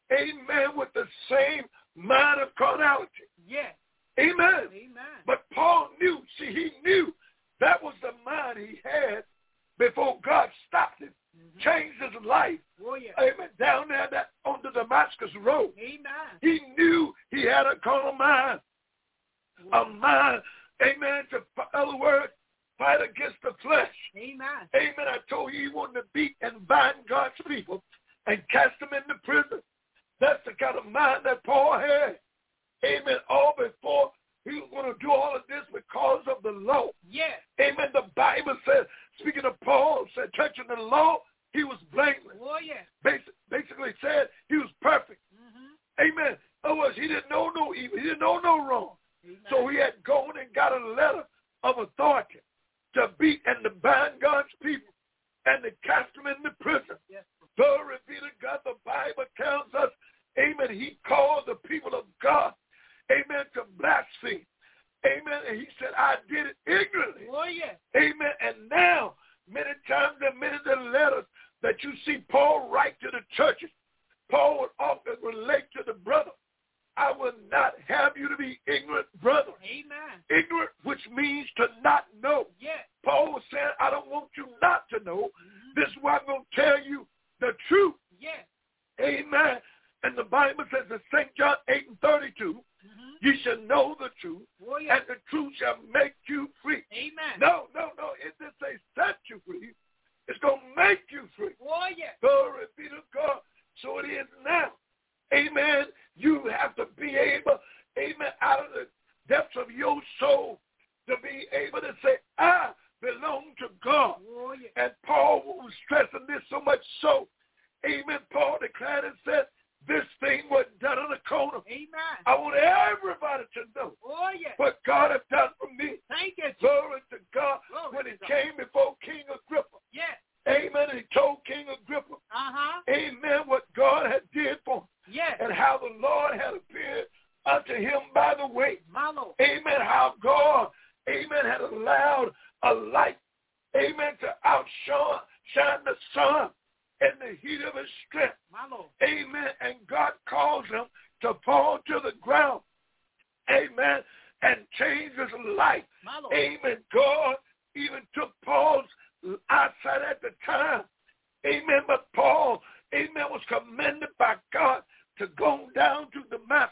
amen, with the same mind of carnality. Yes. Amen. Amen. But Paul knew, see, he knew that was the mind he had before God stopped him, mm-hmm. changed his life. Oh, yeah. Amen. Down there that, on the Damascus Road. Amen. He knew he had a carnal mind. Oh. A mind, amen, to, in other words, fight against the flesh. Amen. Amen. I told you he wanted to beat and bind God's people and cast them into prison. That's the kind of mind that Paul had. Amen. All before he was going to do all of this because of the law. Yes. Amen. The Bible says, speaking of Paul, said touching the law, he was blameless. Oh, yes. Basi- basically said he was perfect. Mm-hmm. Amen. In other words, he didn't know no evil. He didn't know no wrong. Amen. So he had gone and got a letter of authority to beat and to bind God's people and to cast them into prison. Yes. Glory be to God. The Bible tells us, amen, he called the people of God, amen, to blaspheme. Amen. And he said, I did it ignorantly. Oh, yes. Amen. And now, many times and many of the letters that you see Paul write to the churches, Paul would often relate to the brother will not have you to be ignorant, brother. Amen. Ignorant, which means to not know. Yes. Paul was saying, I don't want you not to know. Mm-hmm. This is why I'm going to tell you the truth. Yes. Amen. And the Bible says in Saint John eight and thirty-two, mm-hmm. you shall know the truth, oh, yes. and the truth shall make you free. Amen. No, no, no. It didn't say set you free. It's going to make you free. Oh, yes. Glory be to God. So it is now. Amen. You have to be able, amen, out of the depths of your soul to be able to say, I belong to God. Oh, yes. And Paul was stressing this so much so, amen, Paul declared and said, this thing was done in the corner. Amen. I want everybody to know oh, yes. what God has done for me. Thank you. Glory to God. Glory when to he God. came before King Agrippa. Yes. Amen. And he told King Agrippa, uh-huh. amen, what God had did for him. Yes. And how the Lord had appeared unto him by the way. My Lord. Amen. How God, amen, had allowed a light, amen, to outshine shine the sun in the heat of his strength. My Lord. Amen. And God caused him to fall to the ground. Amen. And change his life. My Lord. Amen. God even took Paul's eyesight at the time. Amen. But Paul, amen, was commended by God to go down to Damascus.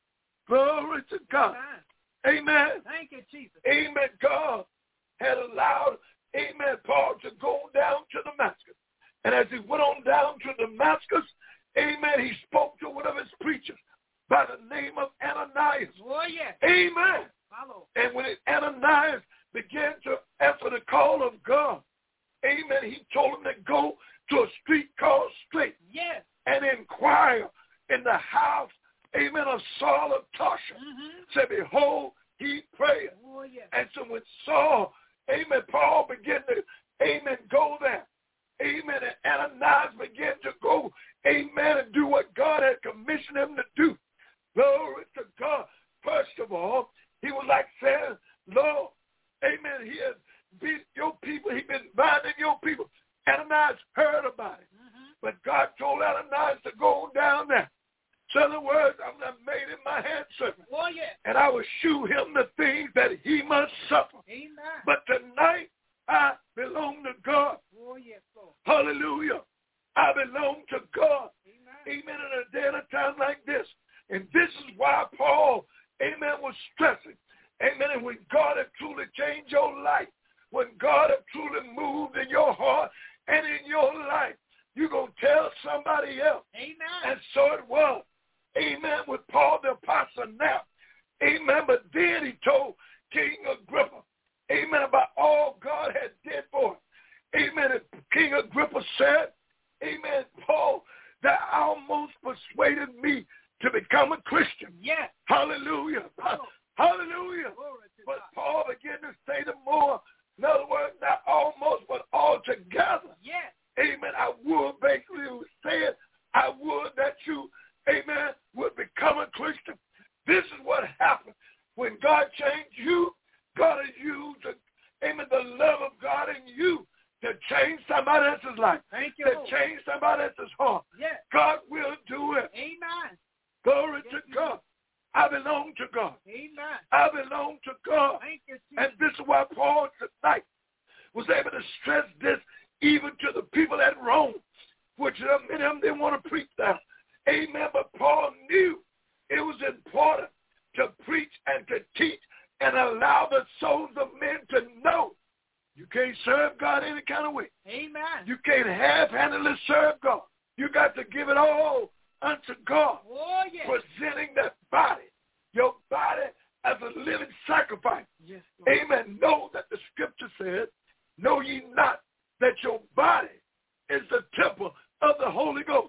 Glory to God. Amen. Amen. Thank you, Jesus. Amen. God had allowed, amen, Paul to go down to Damascus. And as he went on down to Damascus, amen, he spoke to one of his preachers by the name of Ananias. Oh, yes. Amen. My Lord. And when Ananias began to answer the call of God, amen, he told him to go to a street called Straight. Yes. And inquire in the house, amen, of Saul of Tarsus. Mm-hmm. Said, behold, he prayed. Oh, yes. And so when Saul, amen, Paul began to, amen, go there. Amen. And Ananias began to go, amen, and do what God had commissioned him to do. Glory to God. First of all, he was like saying, Lord, amen, he has beat your people. He's been binding your people. Ananias heard about it. Mm-hmm. But God told Ananias to go down there. So in other words, I'm not made in my hand servant. Oh, yes. And I will shew him the things that he must suffer. Amen. But tonight, I belong to God. Oh, yes, Lord. Hallelujah. I belong to God. Amen. Amen. In a day and a time like this. And this is why Paul, amen, was stressing. Amen. And when God has truly changed your life, when God has truly moved in your heart and in your life, you're going to tell somebody else. Amen. And so it was. Amen. With Paul the apostle now. Amen. But then he told King Agrippa, amen, about all God had did for him. Amen. And King Agrippa said, amen, Paul, that almost persuaded me to become a Christian. Yes. Hallelujah. Oh. Hallelujah. But Paul began to say the more, in other words, not almost, but altogether. Yes. Amen. I would basically say it. I would that you, amen, would become a Christian. This is what happened. When God changed you, God has used, amen, the love of God in you to change somebody else's life. Thank you, To Lord. change somebody else's heart. Yes. God will do it. Amen. Glory Yes, to God. I belong to God. Amen. I belong to God. Thank you, Jesus. And this is why Paul tonight was able to stress this even to the people at Rome, which uh, many of them didn't want to preach that. Amen. But Paul knew it was important to preach and to teach and allow the souls of men to know you can't serve God any kind of way. Amen. You can't half-handedly serve God. You got to give it all unto God. Oh, yes. Presenting that body, your body as a living sacrifice. Yes, Lord. Amen. Know that the scripture says, know ye not that your body is the temple of the Holy Ghost.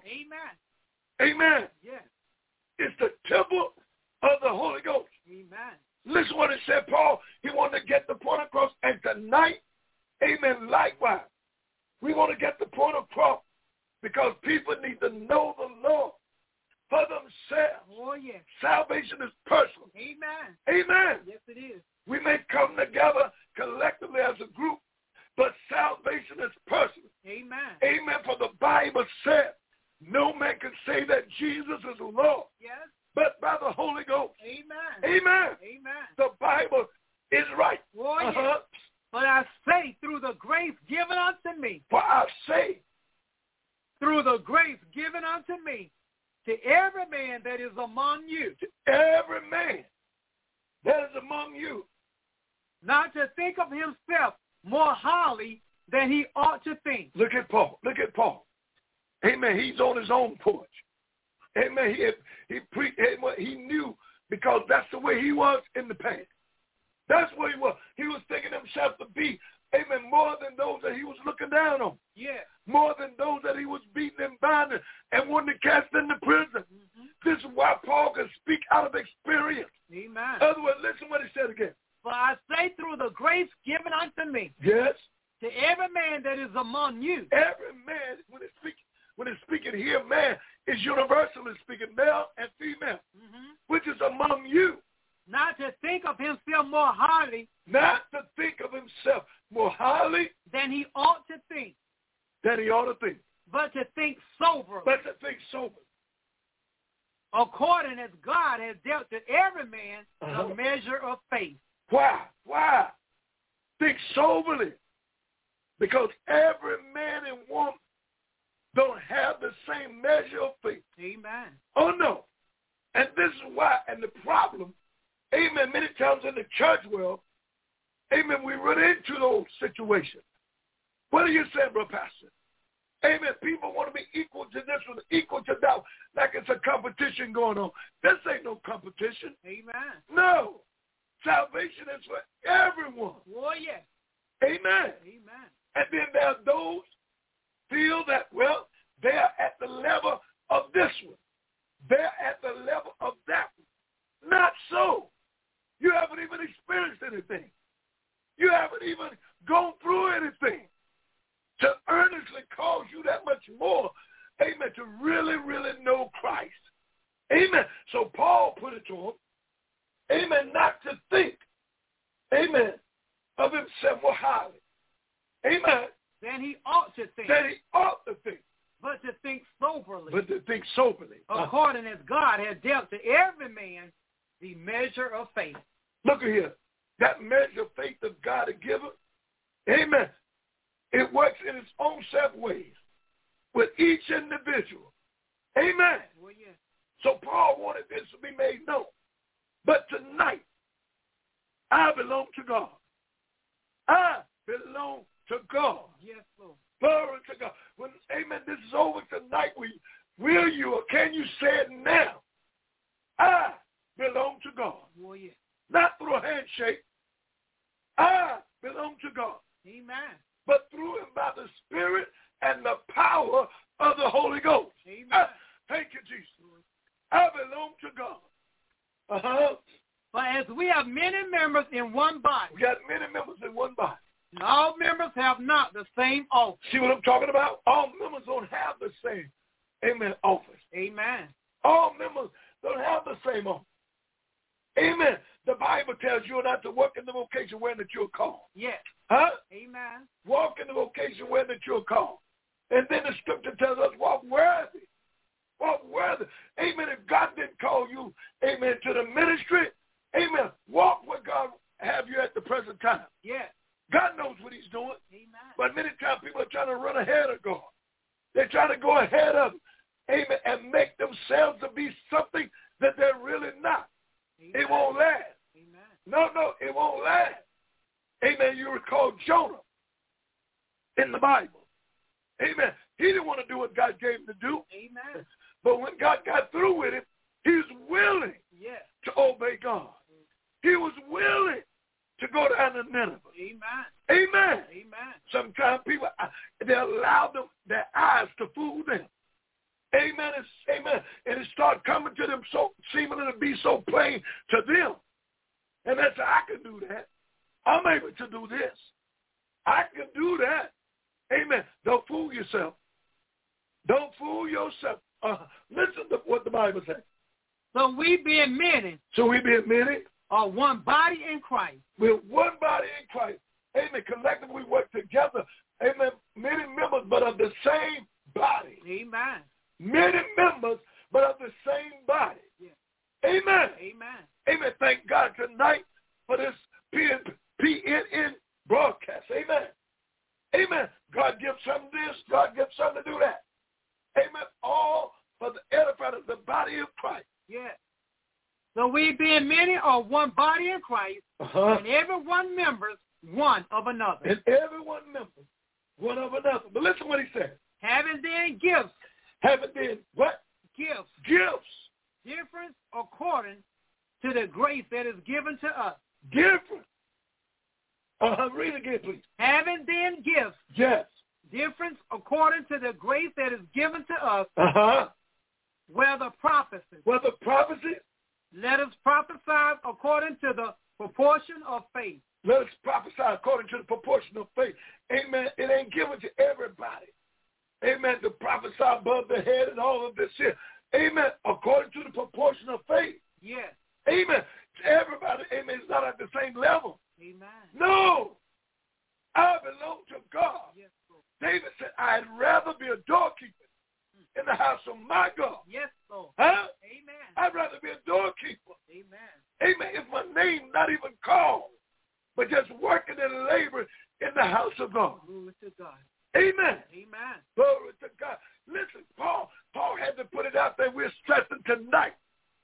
Amen. Amen. Yes. It's the temple of the Holy Ghost. Amen. Listen what it said, Paul. He wanted to get the point across. And tonight, amen, likewise, we want to get the point across because people need to know the Lord for themselves. Oh, yes. Salvation is personal. Amen. Amen. Yes, it is. We may come together collectively as a group, but salvation is personal. Amen. Amen. For the Bible said, no man can say that Jesus is Lord Yes. but by the Holy Ghost. Amen. Amen. Amen. The Bible is right. Oh, yes. Uh-huh. But I say, through the grace given unto me, For I say, through the grace given unto me, to every man that is among you, to every man that is among you, not to think of himself more highly than he ought to think. Look at Paul. Look at Paul. Amen. He's on his own porch. Amen. He he pre, he knew because that's the way he was in the past. That's where he was. He was thinking himself to be, amen, more than those that he was looking down on. Yeah. More than those that he was beating and binding and wanting to cast into prison. Mm-hmm. This is why Paul can speak out of experience. Amen. In other words, listen what he said again. For I say, through the grace given unto me, Yes. to every man that is among you. Every man, when it's speaking, when it's speaking here, man is universal. It's speaking male and female, Mm-hmm. which is among you. Not to think of himself more highly Not to think of himself more highly than he ought to think, than he ought to think, but to think soberly, but to think sober. according as God has dealt to every man Uh-huh. the measure of faith. Why? Why? Think soberly. Because every man and woman don't have the same measure of faith. Amen. Oh, no. And this is why, and the problem, amen, many times in the church world, amen, we run into those situations. What are you saying, Brother Pastor? Amen, people want to be equal to this one, equal to that, like it's a competition going on. This ain't no competition. Amen. No. Salvation is for everyone. Oh, yes. Amen. Amen. And then there are those feel that, well, they're at the level of this one. They're at the level of that one. Not so. You haven't even experienced anything. You haven't even gone through anything to earnestly cause you that much more, amen, to really, really know Christ. Amen. So Paul put it to him, amen, not to think, amen, of himself more highly. Amen. Then he ought to think. That he ought to think. But to think soberly. But to think soberly. According as God has dealt to every man the measure of faith. Look at here. That measure of faith that God has given, amen, it works in its own set ways with each individual. Amen. Well, yes. So Paul wanted this to be made known. But tonight, I belong to God. I belong to God. Yes, Lord. Glory to God. When, amen, this is over tonight, will you, will you or can you say it now? I belong to God. Well, yes. Not through a handshake. I belong to God. Amen. But through and by the Spirit and the power of the Holy Ghost. Amen. I, thank you, Jesus. I belong to God. Uh-huh. But as we have many members in one body, We got many members in one body. and all members have not the same office. See what I'm talking about? All members don't have the same, amen, office. Amen. All members don't have the same office. Amen. The Bible tells you not to work in the vocation where that you're called. Yes. Huh? Amen. Walk in the vocation where that you're called. And then the scripture tells us walk worthy. Walk worthy. Amen. If God didn't call you, amen, to the ministry, amen, walk where God have you at the present time. Yes. God knows what he's doing. Amen. But many times people are trying to run ahead of God. They're trying to go ahead of him, amen, and make themselves to be something that they're really not. Amen. It won't last. Amen. No, no, it won't last. Amen. You recall Jonah in the Bible. Amen. He didn't want to do what God gave him to do. Amen. But when God got through with him, he was willing Yes. to obey God. He was willing to go down to Nineveh. Amen. Amen. Amen. Sometimes people, they allow them, their eyes to fool them. Amen. It's, amen. And it start coming to them so seemingly to be so plain to them. And that's I can do that. I'm able to do this. I can do that. Amen. Don't fool yourself. Don't fool yourself. Uh, listen to what the Bible says. So we being many So we being many. are one body in Christ. We're one body in Christ. Amen. Collectively we work together. Amen. Many members, but of the same body. Amen. Many members, but of the same body. Yes. Amen. Amen. Amen. Thank God tonight for this P N N broadcast. Amen. Amen. God gives some this. God gives some to do that. Amen. All for the edifying of the body of Christ. Yes. So we being many are one body in Christ, uh-huh. and every one members one of another. And every one members one of another. But listen what he says. Having then gifts. Having then what? Gifts. Gifts. Different according to the grace that is given to us. Different. Uh-huh. Read again, please. Having then gifts. Yes. Difference according to the grace that is given to us. Uh-huh. Whether prophecy. Whether prophecy. Let us prophesy according to the proportion of faith. Let us prophesy according to the proportion of faith. Amen. It ain't given to everybody. Amen. To prophesy above the head and all of this here. Amen. According to the proportion of faith. Yes. Amen. Everybody, amen, is not at the same level. Amen. No. I belong to God. Yes, Lord. David said, I'd rather be a doorkeeper in the house of my God. Yes, Lord. Huh? Amen. I'd rather be a doorkeeper. Amen. Amen. If my name not even called, but just working and laboring in the house of God. Glory to God. Amen. Amen. Glory to God. Listen, Paul, Paul had to put it out there. We're stressing tonight.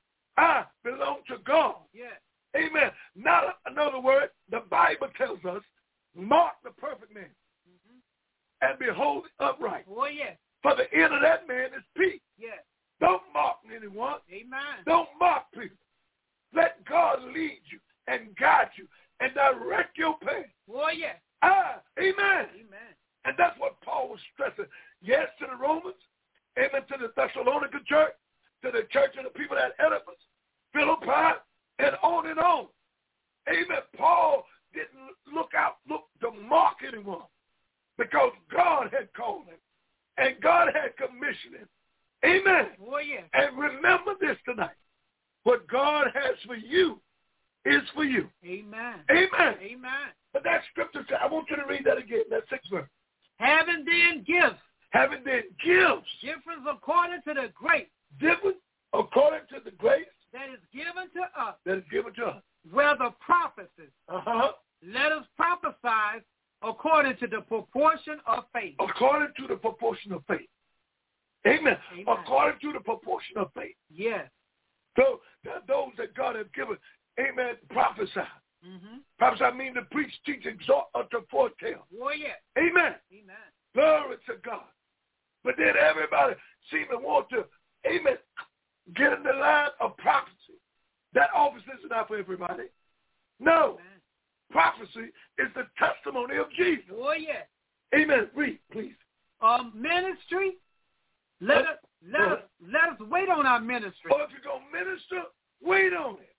I belong to God. Yes. Amen. Not another word. The Bible tells us, mark the perfect man mm-hmm. and behold upright. Oh, yes. For the end of that man is peace. Yes. Don't mock anyone. Amen. Don't mock people. Let God lead you and guide you and direct your path. Oh, yes. Ah, amen. Amen. And that's what Paul was stressing. Yes, to the Romans, amen, to the Thessalonica church, to the church and the people at Ephesus, Philippi, and on and on. Amen. Paul didn't look out, look to mock anyone because God had called him and God had commissioned him. Amen. Oh, yes. And remember this tonight. What God has for you is for you. Amen. Amen. Amen. But that scripture said, I want you to read that again, that sixth verse. Having then gifts. Having then gifts. Difference according to the grace. Different according to the grace. That is given to us. That is given to us. Whether prophecies. Uh-huh. Let us prophesy according to the proportion of faith. According to the proportion of faith. Amen. Amen. According to the proportion of faith. Yes. So those that God has given, amen, prophesy. Mm-hmm. Prophesy means to preach, teach, exhort, or to foretell. Oh, yes. Amen. Amen. Glory to God. But then everybody seems to want to, amen, get in the line of prophecy. That office is not for everybody. No. Amen. Prophecy is the testimony of Jesus. Oh, yes. Amen. Read, please. Um, ministry, let uh, us let uh, us let us wait on our ministry. Or if you're going to minister, wait on it.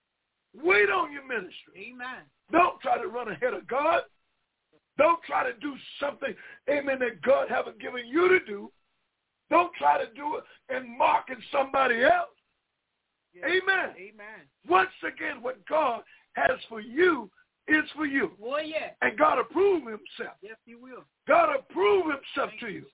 Wait on your ministry. Amen. Don't try to run ahead of God. Don't try to do something, amen, that God haven't given you to do. Don't try to do it and marking somebody else. Yes. Amen. Amen. Once again, what God has for you is for you. Oh, yes. And God approve himself. Yes, he will. God approve himself Thank to you. you.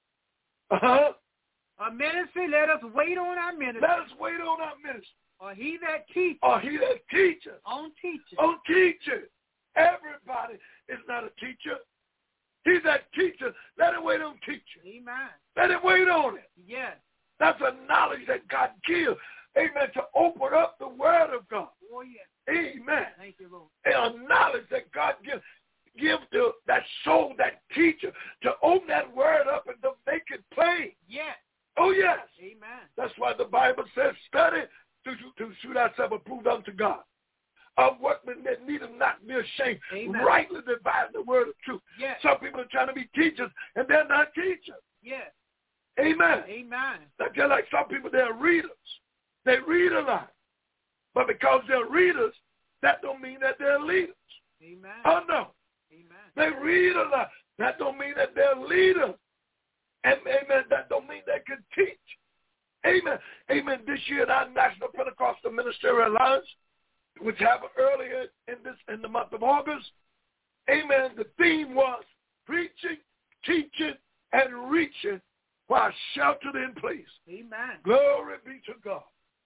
Uh-huh. A ministry, let us wait on our ministry. Let us wait on our ministry. Or he that teaches. Or he that teaches. On teachers. On teachers. Everybody is not a teacher. He's that teacher. Let him wait on teaching. Amen. Let him wait on it. Yes. That's a knowledge that God gives. Amen. To open up the word of God. Oh, yes. Amen. Thank you, Lord. And a knowledge that God gives give to that soul, that teacher, to open that word up and to make it plain. Yes. Oh, yes. Amen. That's why the Bible says, study to, to shoot ourselves approved unto God. Of workmen that need him not be ashamed, Amen. rightly dividing the word of truth. Yes. Some people are trying to be teachers, and they're not teachers. Yes. Amen. Amen. Like they're like some people, they're readers. They read a lot. But because they're readers, that don't mean that they're leaders. Amen. Oh, no. Amen. They read a lot. That don't mean that they're leaders. And, amen, that don't mean they can teach. Amen. Amen. This year in our National Pentecostal Ministerial Alliance, which happened earlier in this in the month of August, amen, the theme was preaching, teaching, and reaching while sheltered in place. Amen. Glory be to God.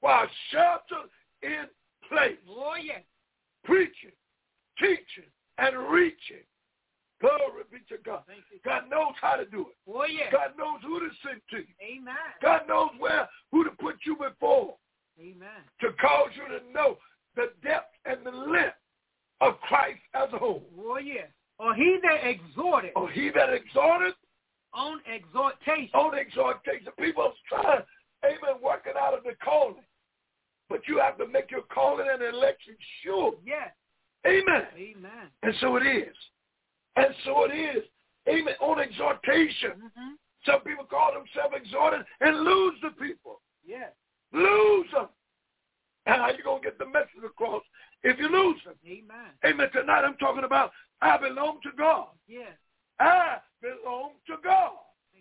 while sheltered in place. Oh, yes. Preaching, teaching, and reaching. Glory be to God. God knows how to do it. Oh, yes. God knows who to send to you. Amen. God knows where, who to put you before. Amen. To cause you to know the depth and the length of Christ as a whole. Oh, yes. Or he that exhorted. Or he that exhorted. On exhortation. On exhortation. People are trying, amen, working out of the calling. But you have to make your calling and election sure. Yes. Amen. Amen. And so it is. And so it is. Amen. On exhortation. Mm-hmm. Some people call themselves exhorted and lose the people. Yes. Lose them. And how you going to get the message across if you lose them? Amen. Amen. Tonight I'm talking about I belong to God. Yes. I belong to God.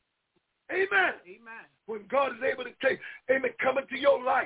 Amen. Amen. When God is able to take, amen, come into your life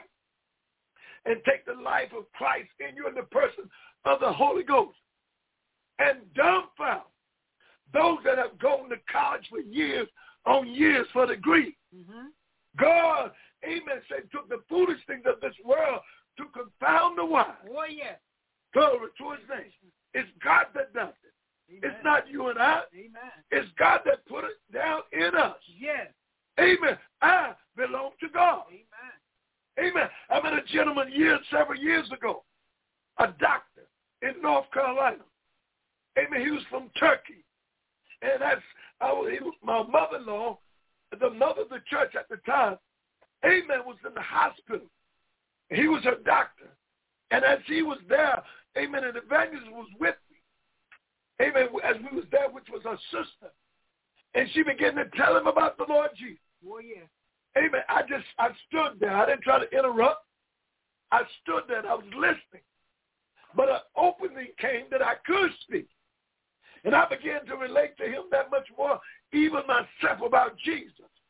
and take the life of Christ in you in the person of the Holy Ghost and dumbfound those that have gone to college for years on years for a degree. Mm-hmm. God, amen, said took the foolish things of this world to confound the wise. Oh, yes. Glory to his name. It's God that does it. Amen. It's not you and I. Amen. It's God that put it down in us. Yes. Amen. I belong to God. Amen. Amen. I met a gentleman years, several years ago, a doctor in North Carolina. Amen. He was from Turkey. And that's, I was, he was my mother-in-law, the mother of the church at the time, amen, was in the hospital. He was her doctor. And as he was there, amen, an evangelist was with me. Amen, as we was there, which was her sister. And she began to tell him about the Lord Jesus. Oh, yeah. Amen. I just, I stood there. I didn't try to interrupt. I stood there and I was listening. But an opening came that I could speak. And I began to relate to him that much more, even myself, about Jesus.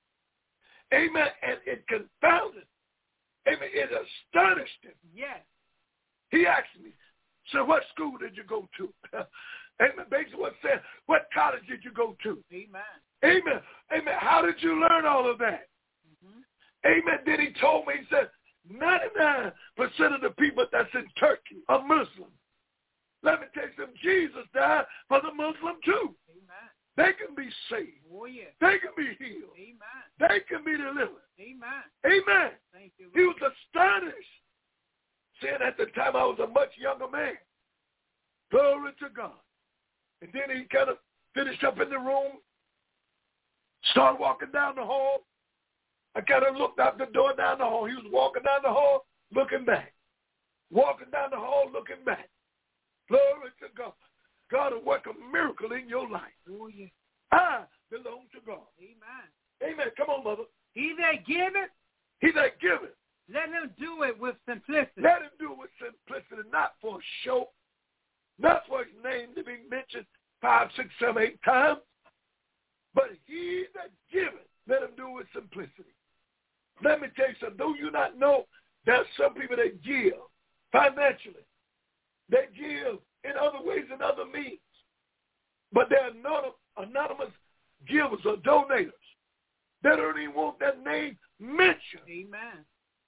Amen. And it confounded. Amen. It astonished him. Yes. He asked me, so what school did you go to? Amen. Basically what said, what college did you go to? Amen. Amen. Amen. How did you learn all of that? Mm-hmm. Amen. Then he told me, he said, ninety-nine percent of the people that's in Turkey are Muslim. Let me tell you something. Jesus died for the Muslim too. Amen. They can be saved. Oh, yeah. They can be healed. Amen. They can be delivered. Amen. Amen. Thank you, Lord. He was astonished. Saying at the time I was a much younger man. Glory to God. And then he kind of finished up in the room, started walking down the hall. I kind of looked out the door down the hall. He was walking down the hall, looking back. Walking down the hall, looking back. Glory to God. God will work a miracle in your life. Oh, yeah. I belong to God. Amen. Amen. Come on, mother. He that giveth, He that giveth, let him do it with simplicity. let him do it with simplicity, not for show, not for his name to be mentioned five, six, seven, eight times. But he that giveth, let him do it with simplicity. Let me tell you something. Do you not know there's some people that give financially? They give in other ways and other means. But they're anonymous givers or donators. They don't even want their name mentioned. Amen.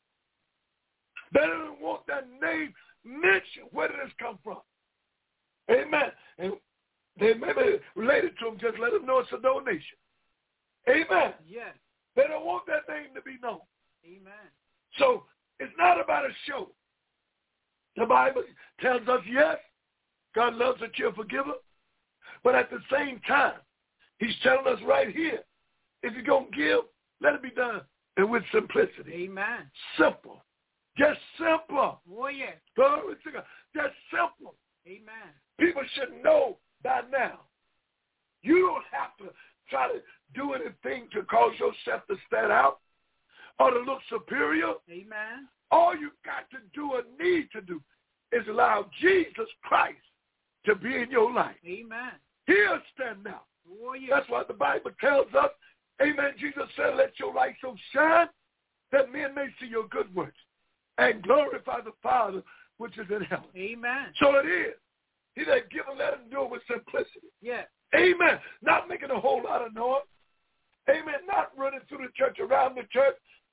They don't want their name mentioned. Where did this come from? Amen. And they may be related to them. Just let them know it's a donation. Amen. Yes. They don't want that name to be known. Amen. So it's not about a show. The Bible tells us, yes, God loves a cheerful giver. But at the same time, he's telling us right here, if you're going to give, let it be done and with simplicity. Amen. Simple. Just simple. Oh, yes. Glory to God. Just simple. Amen. People should know by now. You don't have to try to do anything to cause yourself to stand out or to look superior. Amen. All you got to do or need to do is allow Jesus Christ to be in your life. Amen. He'll stand out. Oh, yes. That's what the Bible tells us. Amen. Jesus said, let your light so shine that men may see your good works and glorify the Father which is in heaven. Amen. So it is. He that giveth, let him do it with simplicity. Yes. Amen. Not making a whole lot of noise. Amen. Not running through the church, around the church,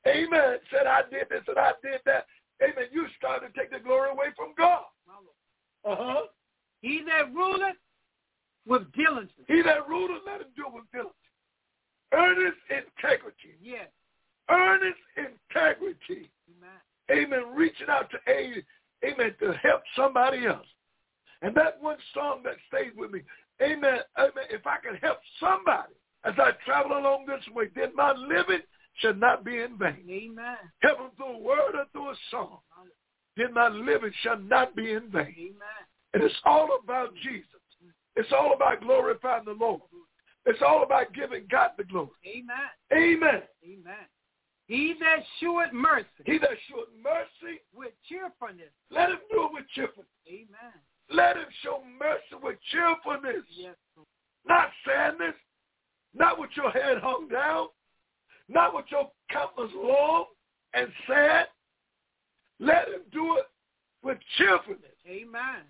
amen, said I did this and I did that, amen, you start to take the glory away from God. Uh-huh. He that ruleth with diligence. He that ruleth, let him do it with diligence. Earnest integrity. Yes. Earnest integrity. Amen. Amen. Reaching out to aid, amen, to help somebody else. And that one song that stayed with me, amen, amen, if I can help somebody as I travel along this way, then my living should not be in vain. Amen. Help them through a word or through a song, then my living shall not be in vain. Amen. And it's all about Jesus. It's all about glorifying the Lord. It's all about giving God the glory. Amen. Amen. Amen. He that sheweth mercy. He that sheweth mercy. With cheerfulness. Let him do it with cheerfulness. Amen. Let him show mercy with cheerfulness. Yes. Not sadness. Not with your head hung down. Not with your countenance long and sad. Let him do it with cheerfulness. Amen.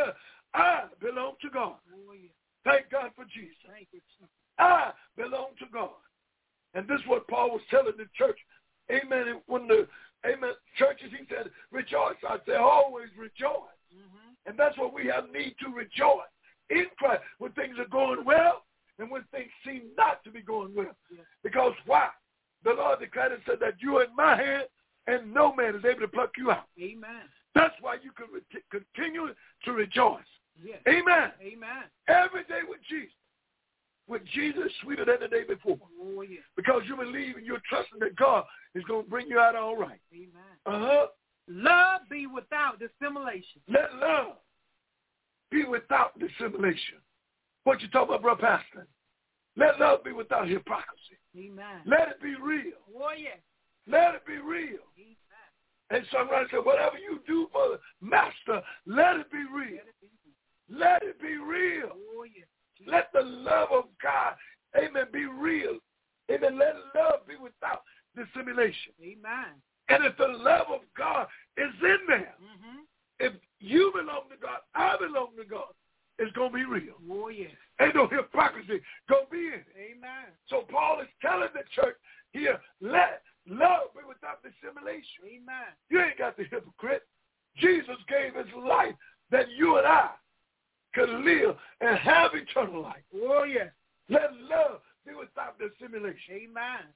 I belong to God. Oh, yeah. Thank God for Jesus. Thank you, Jesus. I belong to God. And this is what Paul was telling the church. Amen. And when the, amen, churches, he said, rejoice. I say, always rejoice. Mm-hmm. And that's what we have need to rejoice in Christ when things are going well and when things seem not to be going well. Yes. Because why? The Lord declared and said that you are in my hand and no man is able to pluck you out. Amen. That's why you can re- continue to rejoice. Yes. Amen. Amen. Every day with Jesus. With Jesus sweeter than the day before. Oh, yeah. Because you believe and you're trusting that God is going to bring you out all right. Amen. Uh-huh. Love be without dissimulation. Let love be without dissimulation. What you talking about, Brother Pastor? Let love be without hypocrisy. Amen. Let it be real. Oh, yeah. Let it be real. Amen. And songwriter said, whatever you do for the master, let it be real. Let it be. Let it be real. Oh, yeah. Let the love of God, amen, be real. Amen. Let love be without dissimulation. Amen. And if the love of God is in there, Mm-hmm. if you belong to God, I belong to God, it's going to be real. Oh, yes. Ain't no hypocrisy going to be in it. Amen. So Paul is telling the church here, let love be without dissimulation. Amen. You ain't got the hypocrite. Jesus gave his life that you and I could live and have eternal life. Oh, yes. Let love be without dissimulation. Amen.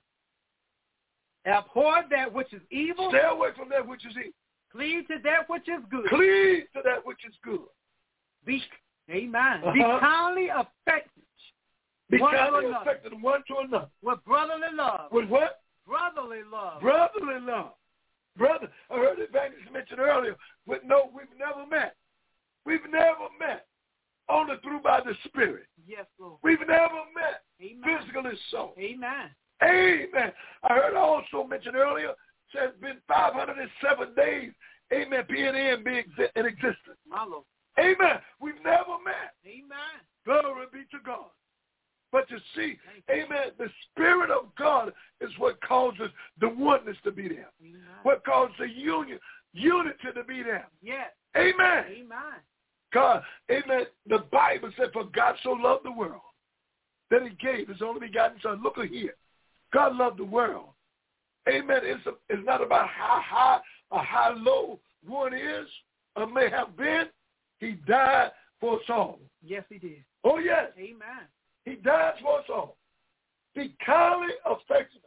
Abhor that which is evil. Stay away from that which is evil. Cleave to that which is good. Cleave to that which is good. Be, amen. Uh-huh. Be kindly affected. Be one kindly to another. affected one to another. With brotherly love. With what? Brotherly love. Brotherly love. Brother, I heard the evangelist mention earlier, with no, we've never met. We've never met. Only through by the Spirit. Yes, Lord. We've never met. Amen. Physically so. Amen. Amen. I heard also mentioned earlier, says it's been five hundred seven days, amen, P N N being in existence. My Lord. Amen. We've never met. Amen. Glory be to God. But you see, amen, the Spirit of God is what causes the oneness to be there. Amen. What causes the union, unity to be there. Yes. Amen. Amen. God, amen. The Bible said, for God so loved the world that he gave his only begotten son. Look at here. God loved the world. Amen. It's, a, it's not about how high or how low one is or may have been. He died for us all. Yes, he did. Oh, yes. Amen. He died for us all. Be kindly affectionate.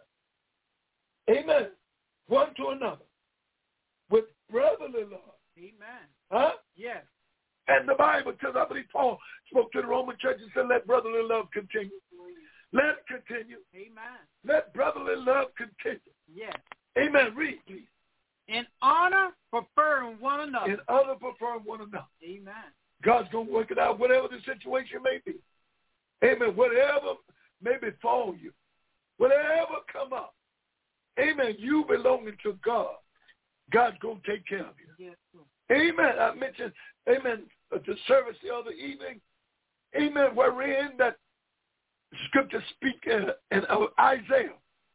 Amen. One to another. With brotherly love. Amen. Huh? Yes. And the Bible tells, I believe Paul spoke to the Roman church and said, let brotherly love continue. Let it continue. Amen. Let brotherly love continue. Yes. Amen. Read, please. In honor, preferring one another. In honor, prefer one another. Amen. God's going to work it out, whatever the situation may be. Amen. Whatever may befall you, whatever come up. Amen. You belonging to God. God's going to take care of you. Yes, Lord. Amen. I mentioned, amen, the service the other evening. Amen. Wherein that scripture speak in, in Isaiah.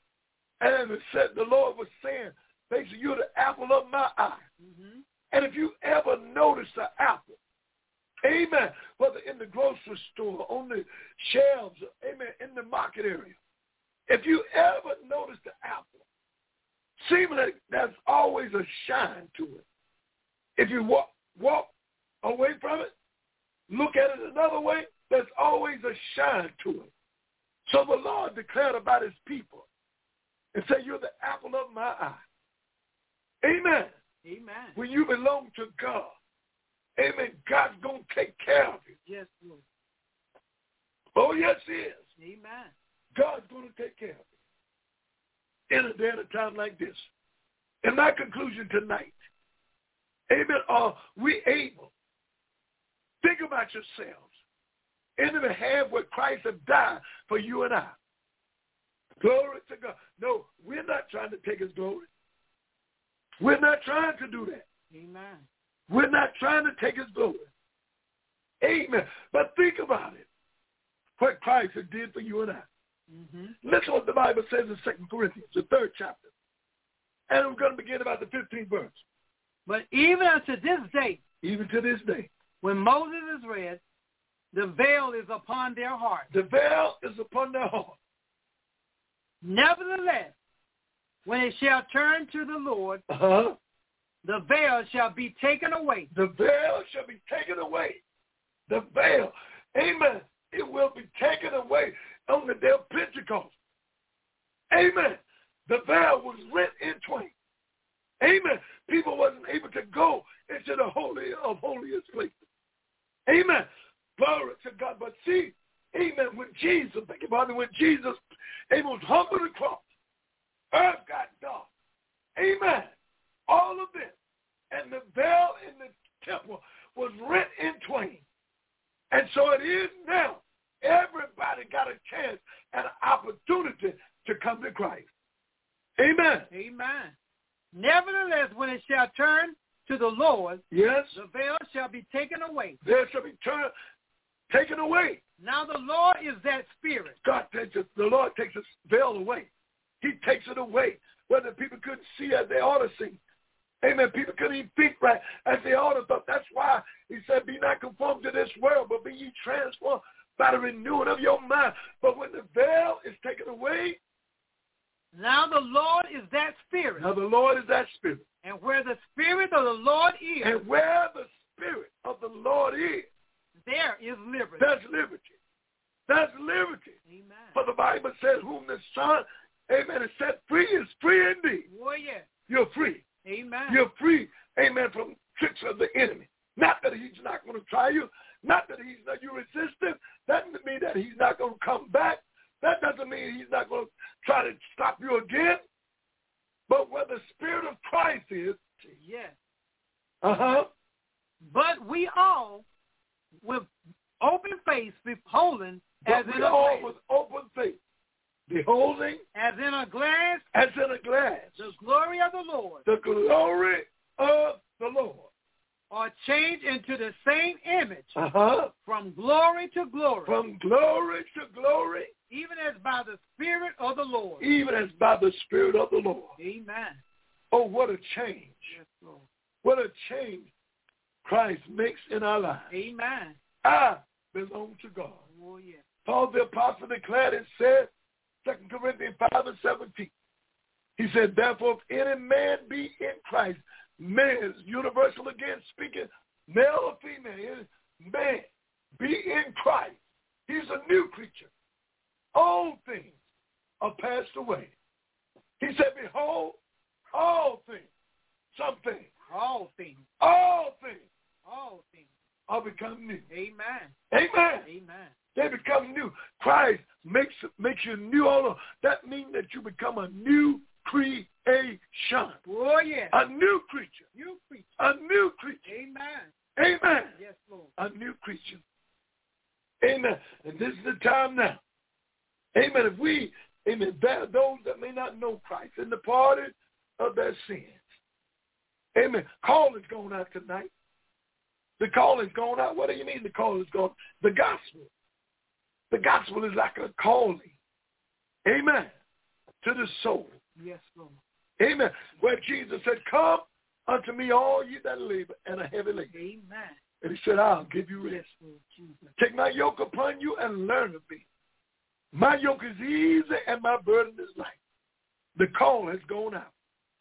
And it said the Lord was saying, basically, you're the apple of my eye. Mm-hmm. And if you ever notice the apple, amen, whether in the grocery store, on the shelves, amen, in the market area, if you ever notice the apple, seemingly there's always a shine to it. If you walk, walk away from it, look at it another way, there's always a shine to it. So the Lord declared about his people and said, you're the apple of my eye. Amen. Amen. When you belong to God, amen, God's going to take care of you. Yes, Lord. Oh, yes, he is. Amen. God's going to take care of you in a day and a time like this. And my conclusion tonight, amen, are we able, think about yourselves, in the behalf what Christ has died for you and I. Glory to God. No, we're not trying to take his glory. We're not trying to do that. Amen. We're not trying to take his glory. Amen. But think about it, what Christ has did for you and I. Mm-hmm. Listen what the Bible says in Second Corinthians, the third chapter. And we're going to begin about the fifteenth verse. But even unto this day, even to this day, when Moses is read, the veil is upon their heart. The veil is upon their heart. Nevertheless, when it shall turn to the Lord, uh-huh. the veil shall be taken away. The veil shall be taken away. The veil, amen, it will be taken away on the day of Pentecost. Amen. The veil was rent in twain. Amen. People wasn't able to go into the holy of holiest places. Amen. Glory to God. But see, amen, when Jesus, think about it, when Jesus, amen, was hung on the cross, earth got dark. Amen. All of this. And the veil in the temple was rent in twain. And so it is now. Everybody got a chance and an opportunity to come to Christ. Amen. Amen. Nevertheless, when it shall turn to the Lord, yes, the veil shall be taken away. There shall be turned, taken away. Now the Lord is that Spirit. God takes it, the Lord takes the veil away. He takes it away. Whether people couldn't see as they ought to see. Amen. People couldn't even think right as they ought to thought. That's why he said, be not conformed to this world, but be ye transformed by the renewing of your mind. But when the veil is taken away, now the Lord is that Spirit. Now the Lord is that Spirit. And where the Spirit of the Lord is. And where the Spirit of the Lord is. There is liberty. That's liberty. That's liberty. Amen. For the Bible says, whom the Son, amen, is set free is free indeed. Oh, yes. You're free. Amen. You're free, amen, from tricks of the enemy. Not that he's not going to try you. Not that he's not, you resist him. That doesn't mean that he's not going to come back. That doesn't mean he's not going to try to stop you again. But where the Spirit of Christ is, yes. Uh-huh. But we all, with open face, beholding, as but in we a all glass. with open face, beholding, as in a glass, as in a glass, the glory of the Lord, the glory of the Lord, are changed into the same image, uh-huh. from glory to glory, from glory to glory, even as by the Spirit of the Lord, even as by the Spirit of the Lord. Amen. Oh, what a change! Yes, Lord. What a change Christ makes in our lives. Amen. I belong to God. Oh, yes. Paul the Apostle declared and said, Second Corinthians five and seventeen, he said, therefore, if any man be in Christ, man is universal again speaking, male or female, man be in Christ. He's a new creature. All things are passed away. He said, behold, all things, some things, all things, all things, all things are become new. Amen. Amen. Amen. They become new. Christ makes makes you new all over. That means that you become a new creation. Oh, yes. A new creature. New creature. A new creature. Amen. Amen. Yes, Lord. A new creature. Amen. And this is the time now. Amen. If we, amen, there those that may not know Christ in the pardon of their sins. Amen. Call is going out tonight. The call is going out. What do you mean the call is going? The gospel. The gospel is like a calling. Amen. To the soul. Yes, Lord. Amen. Where Jesus said, come unto me all ye that labor and are heavy laden. Amen. And he said, I'll give you rest. Yes, Lord Jesus. Take my yoke upon you and learn of me. My yoke is easy and my burden is light. The call has gone out.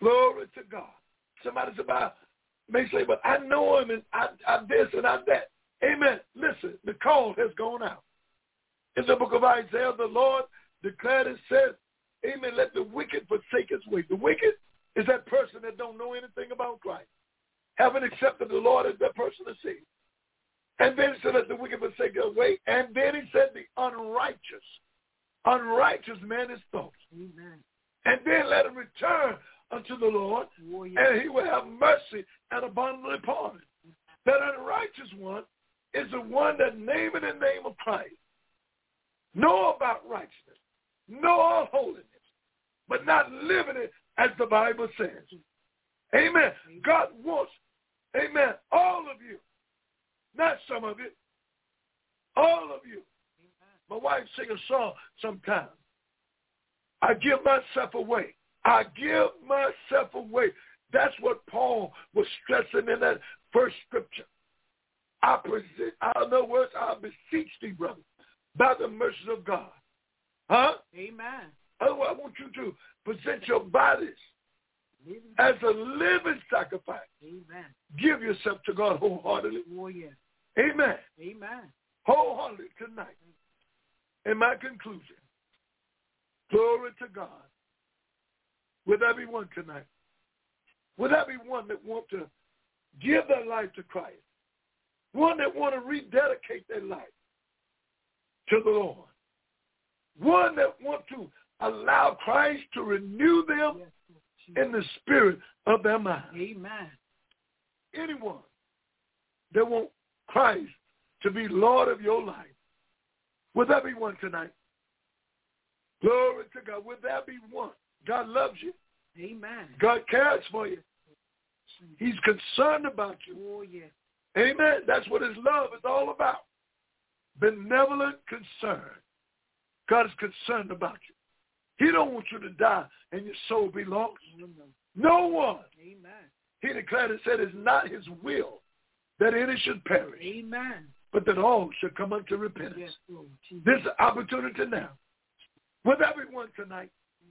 Glory to God. Somebody said, may say, but I know him and I, I this and I that. Amen. Listen, the call has gone out. In the book of Isaiah, the Lord declared and said, amen, let the wicked forsake his way. The wicked is that person that don't know anything about Christ. Haven't accepted the Lord as that person to see. And then he said, let the wicked forsake his way. And then he said, the unrighteous, unrighteous man is thoughts. Amen. And then let him return unto the Lord, oh, yeah. and he will have mercy and abundantly pardon. That unrighteous one is the one that name in the name of Christ, know about righteousness, know all holiness, but not living it as the Bible says. Amen. Amen. God wants, amen, all of you, not some of it, all of you. Amen. My wife sings a song sometimes. I give myself away. I give myself away. That's what Paul was stressing in that first scripture. I present, in other words, I beseech thee, brother, by the mercies of God. Huh? Amen. Otherwise, I want you to present your bodies living as a living sacrifice. Amen. Give yourself to God wholeheartedly. Oh, yes. Amen. Amen. Wholeheartedly tonight. In my conclusion, glory to God. Would there be one tonight? Would there be one that want to give their life to Christ? One that want to rededicate their life to the Lord? One that want to allow Christ to renew them yes, in the spirit of their mind? Amen. Anyone that want Christ to be Lord of your life? Would there be one tonight? Glory to God. Would there be one? God loves you. Amen. God cares for you. He's concerned about you. Oh, yes. Amen. That's what his love is all about. Benevolent concern. God is concerned about you. He don't want you to die and your soul be lost. No, no. no one. Amen. He declared and said it's not his will that any should perish. Amen. But that all should come unto repentance. Yes, Lord. This is opportunity now. Will there be one tonight?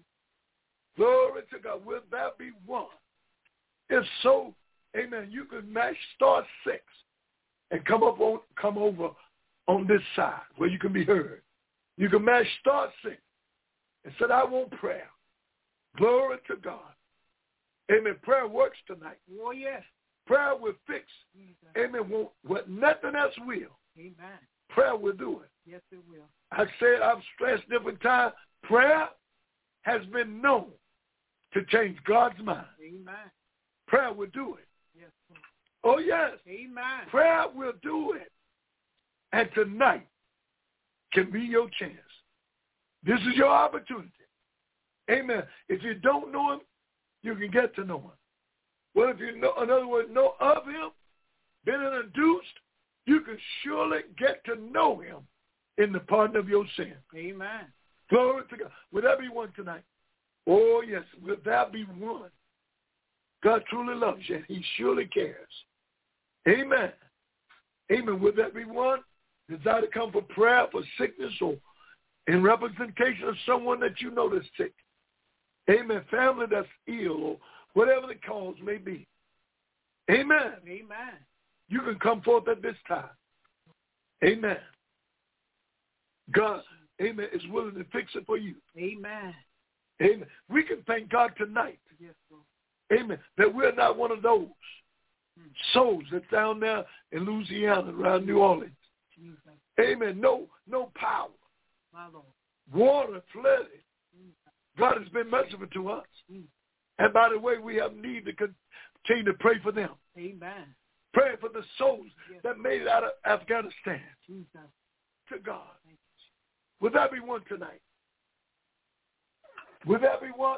Glory to God. Will there be one? If so, amen, you can match star six and come up on come over on this side where you can be heard. You can match star six and said, I want prayer. Glory to God. Amen. Prayer works tonight. Oh, yes. Prayer will fix. Amen. Won't, what nothing else will. Amen. Prayer will do it. Yes, it will. I said, I've stressed different times, prayer has been known to change God's mind. Amen. Prayer will do it. Yes. Oh, yes. Amen. Prayer will do it. And tonight can be your chance. This is your opportunity. Amen. If you don't know him, you can get to know him. Well, if you know, in other words, know of him, been introduced, you can surely get to know him in the pardon of your sin. Amen. Glory to God. Will there be one tonight? Oh, yes. Will there be one? God truly loves you, and he surely cares. Amen. Amen. Will there be one? Desire to come for prayer, for sickness, or in representation of someone that you know that's sick. Amen. Family that's ill, or whatever the cause may be. Amen. Amen. You can come forth at this time. Amen. God, amen, is willing to fix it for you. Amen. Amen. We can thank God tonight. Yes, Lord. Amen. That we're not one of those hmm. souls that's down there in Louisiana, around New Orleans. Jesus. Amen. No, no power. My Lord. Water flooded. Jesus. God has been merciful to us. Jesus. And by the way, we have need to continue to pray for them. Amen. Pray for the souls yes. that made it out of Afghanistan. Jesus. To God. Would that be one tonight? Would that be one?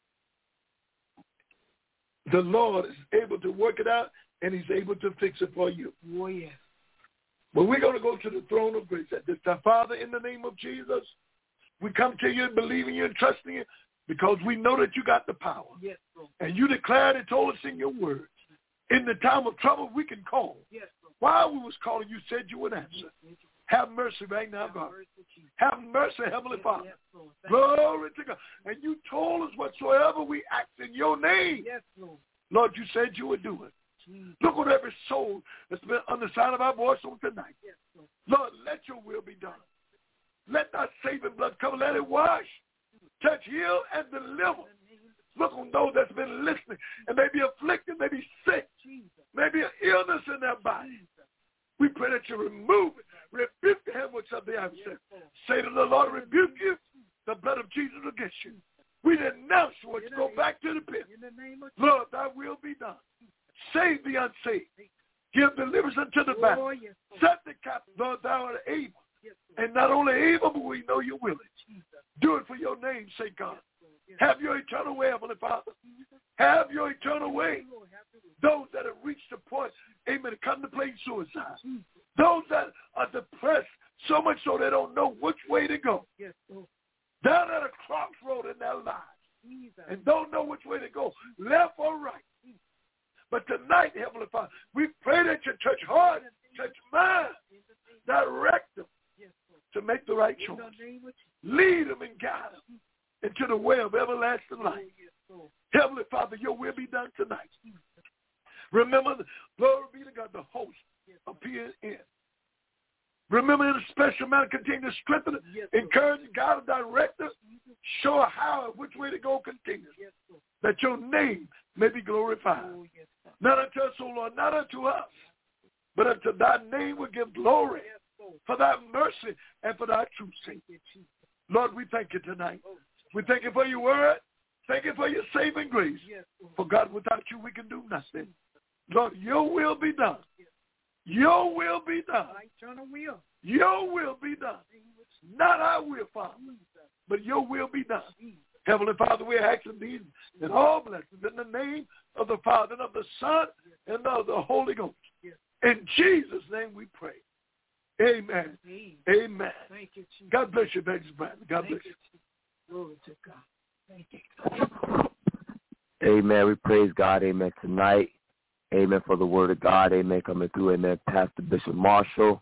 The Lord is able to work it out, and he's able to fix it for you. Oh, yes. But we're going to go to the throne of grace at this time. Father, in the name of Jesus, we come to you and believe in you and trusting you because we know that you got the power. Yes, Lord. And you declared and told us in your word. In the time of trouble, we can call. Yes, Lord. While we was calling, you said you would answer. Yes, Have mercy right now, God. Have mercy, Heavenly Father. Glory to God. And you told us whatsoever we ask in your name. Lord, you said you would do it. Look on every soul that's been on the sound of our voice on tonight. Lord, let your will be done. Let that saving blood cover. Let it wash, touch, heal, and deliver. Look on those that's been listening and may be afflicted, may be sick, maybe an illness in their body. We pray that you remove it. Rebuke the hemorrhage of the adversary. Say to the Lord, rebuke you, the blood of Jesus against you. We denounce you to go back to the pit. Lord, thy will be done. Save the unsaved. Give deliverance unto the back. Set the captive. Lord, thou art able. And not only able, but we know you're willing. Do it for your name's sake, God. Have your eternal way, Heavenly Father. Have your eternal way. Those that have reached the point, amen, to contemplate suicide. Those that are depressed so much so they don't know which way to go. Down at a crossroad in their lives. And don't know which way to go, left or right. But tonight, Heavenly Father, we pray that you touch hearts, touch minds, direct them to make the right choice. Lead them and guide them into the way of everlasting life. Heavenly Father, your will be done tonight. Remember, glory be to God, the host of P N N. Remember in a special manner, continue to strengthen it, encourage, guide, and direct us, show her how and which way to go continue, that your name may be glorified. Not unto us, O Lord, not unto us, but unto thy name will give glory for thy mercy and for thy truth's sake. Lord, we thank you tonight. We thank you for your word. Thank you for your saving grace. For God, without you, we can do nothing. Lord, your will be done. Your will be done. Your will be done. Not our will, Father, but your will be done. Heavenly Father, we are asking these and all blessings in the name of the Father and of the Son and of the Holy Ghost. In Jesus' name we pray. Amen. Amen. Thank you, Jesus. God bless you, Benjamin. God bless you. Glory to God. Thank you. Amen. We praise God. Amen. Tonight. Amen. For the word of God. Amen. Coming through. Amen. Pastor Bishop Marshall.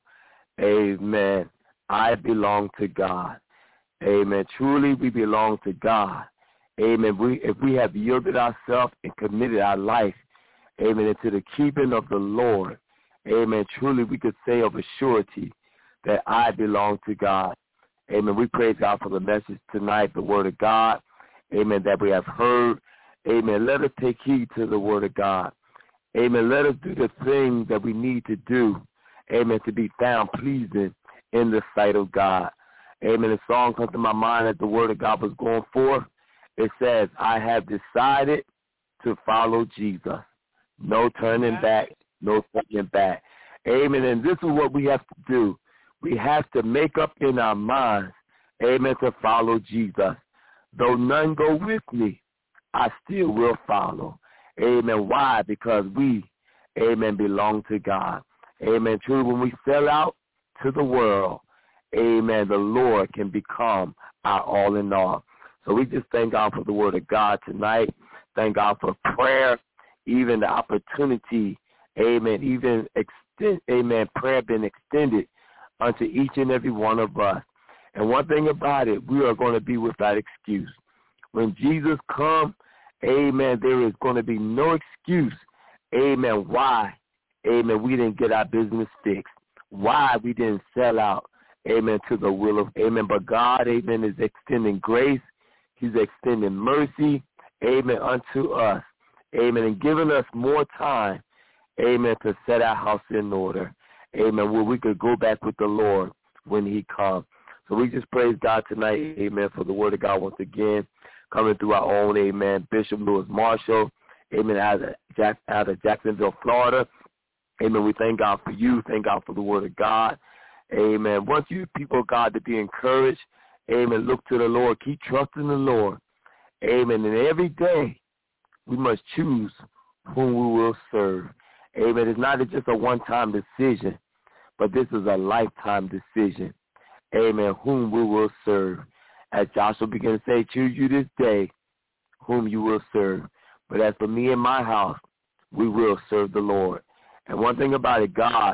Amen. I belong to God. Amen. Truly, we belong to God. Amen. We, if we have yielded ourselves and committed our life, amen, into the keeping of the Lord, amen, truly we could say of a surety that I belong to God. Amen. We praise God for the message tonight, the word of God, amen, that we have heard. Amen. Let us take heed to the word of God. Amen. Let us do the thing that we need to do, amen, to be found pleasing in the sight of God. Amen. The song comes to my mind as the word of God was going forth. It says, I have decided to follow Jesus. No turning back, no turning back. Amen. And this is what we have to do. We have to make up in our minds, amen, to follow Jesus. Though none go with me, I still will follow. Amen. Why? Because we, amen, belong to God. Amen. Truly, when we sell out to the world, amen, the Lord can become our all in all. So we just thank God for the word of God tonight. Thank God for prayer, even the opportunity, amen, even extend, amen, prayer been extended unto each and every one of us. And one thing about it, we are going to be without excuse. When Jesus comes, amen, there is going to be no excuse, amen, why, amen, we didn't get our business fixed, why we didn't sell out, amen, to the will of, amen. But God, amen, is extending grace. He's extending mercy, amen, unto us, amen, and giving us more time, amen, to set our house in order, amen, where we could go back with the Lord when he comes. So we just praise God tonight, amen, for the word of God once again, coming through our own, amen, Bishop Lewis Marshall, amen, out of, Jack, out of Jacksonville, Florida. Amen, we thank God for you. Thank God for the word of God. Amen. Want you people of God to be encouraged. Amen. Look to the Lord. Keep trusting the Lord. Amen. And every day we must choose whom we will serve. Amen. It's not just a one-time decision, but this is a lifetime decision. Amen. Whom we will serve. As Joshua began to say, choose you this day whom you will serve. But as for me and my house, we will serve the Lord. And one thing about it, God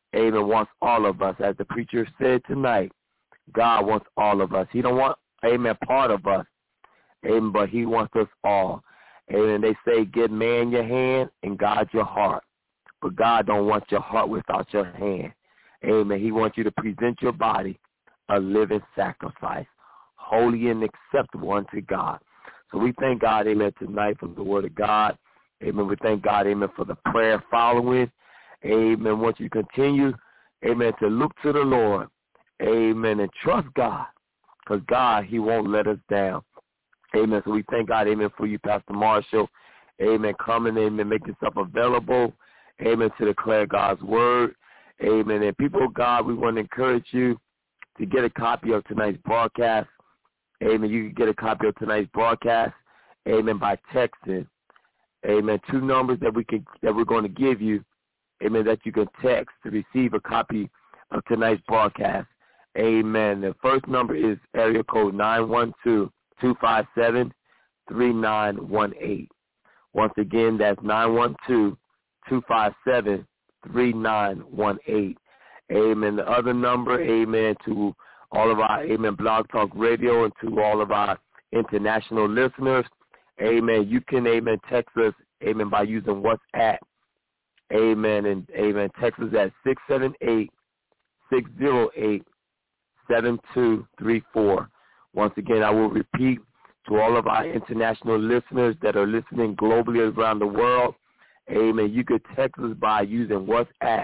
amen, wants all of us. As the preacher said tonight, God wants all of us. He don't want, amen, part of us, amen, but he wants us all. Amen. They say, give man your hand and God your heart. But God don't want your heart without your hand. Amen. He wants you to present your body a living sacrifice, holy and acceptable unto God. So we thank God, amen, tonight for the word of God. Amen. We thank God, amen, for the prayer following. Amen. Want you to continue, amen, to look to the Lord. Amen. And trust God, because God, he won't let us down. Amen. So we thank God, amen, for you, Pastor Marshall. Amen. Coming, amen, make yourself available. Amen. To declare God's word. Amen. And people of God, we want to encourage you to get a copy of tonight's broadcast. Amen. You can get a copy of tonight's broadcast. Amen. By texting. Amen. Two numbers that we can that we're going to give you. Amen. That you can text to receive a copy of tonight's broadcast. Amen. The first number is area code nine one two, two five seven, three nine one eight. Once again, that's nine one two, two five seven, three nine one eight. Amen. The other number, amen, to all of our, amen, Blog Talk Radio and to all of our international listeners, amen, you can, amen, text us, amen, by using WhatsApp. Amen. And, amen, text us at six seven eight, six zero eight, seven two three four. Once again, I will repeat to all of our international listeners that are listening globally around the world, amen, you could text us by using WhatsApp,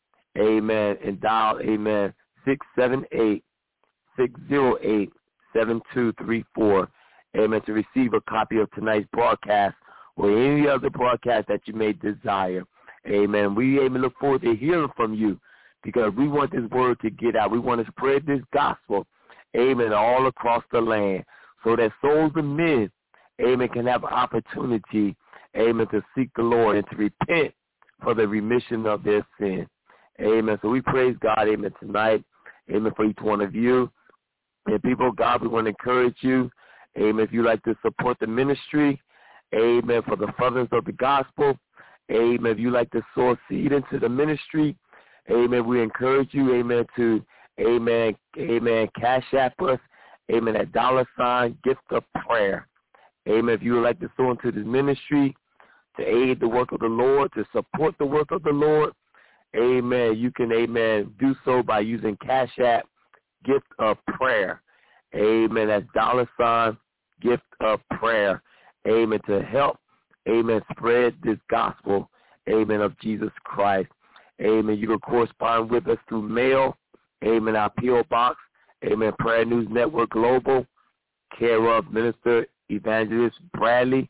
amen, and dial, amen, six seven eight, six zero eight, seven two three four, amen, to receive a copy of tonight's broadcast or any other broadcast that you may desire. Amen. We, amen, look forward to hearing from you because we want this word to get out. We want to spread this gospel, amen, all across the land so that souls of men, amen, can have an opportunity, amen, to seek the Lord and to repent for the remission of their sin. Amen. So we praise God, amen, tonight, amen, for each one of you. And people of God, we want to encourage you, amen, if you like to support the ministry, amen, for the furtherance of the gospel, amen, if you like to sow a seed into the ministry, amen, we encourage you, amen, to, amen, amen, cash app us, amen, at dollar sign, gift of prayer. Amen. If you would like to sow into this ministry, to aid the work of the Lord, to support the work of the Lord, amen, you can, amen, do so by using Cash App, gift of prayer. Amen. That's dollar sign, gift of prayer. Amen. To help, amen, spread this gospel, amen, of Jesus Christ. Amen. You can correspond with us through mail. Amen. Our P O Box. Amen. Prayer News Network Global. Care of Minister Evangelist Bradley.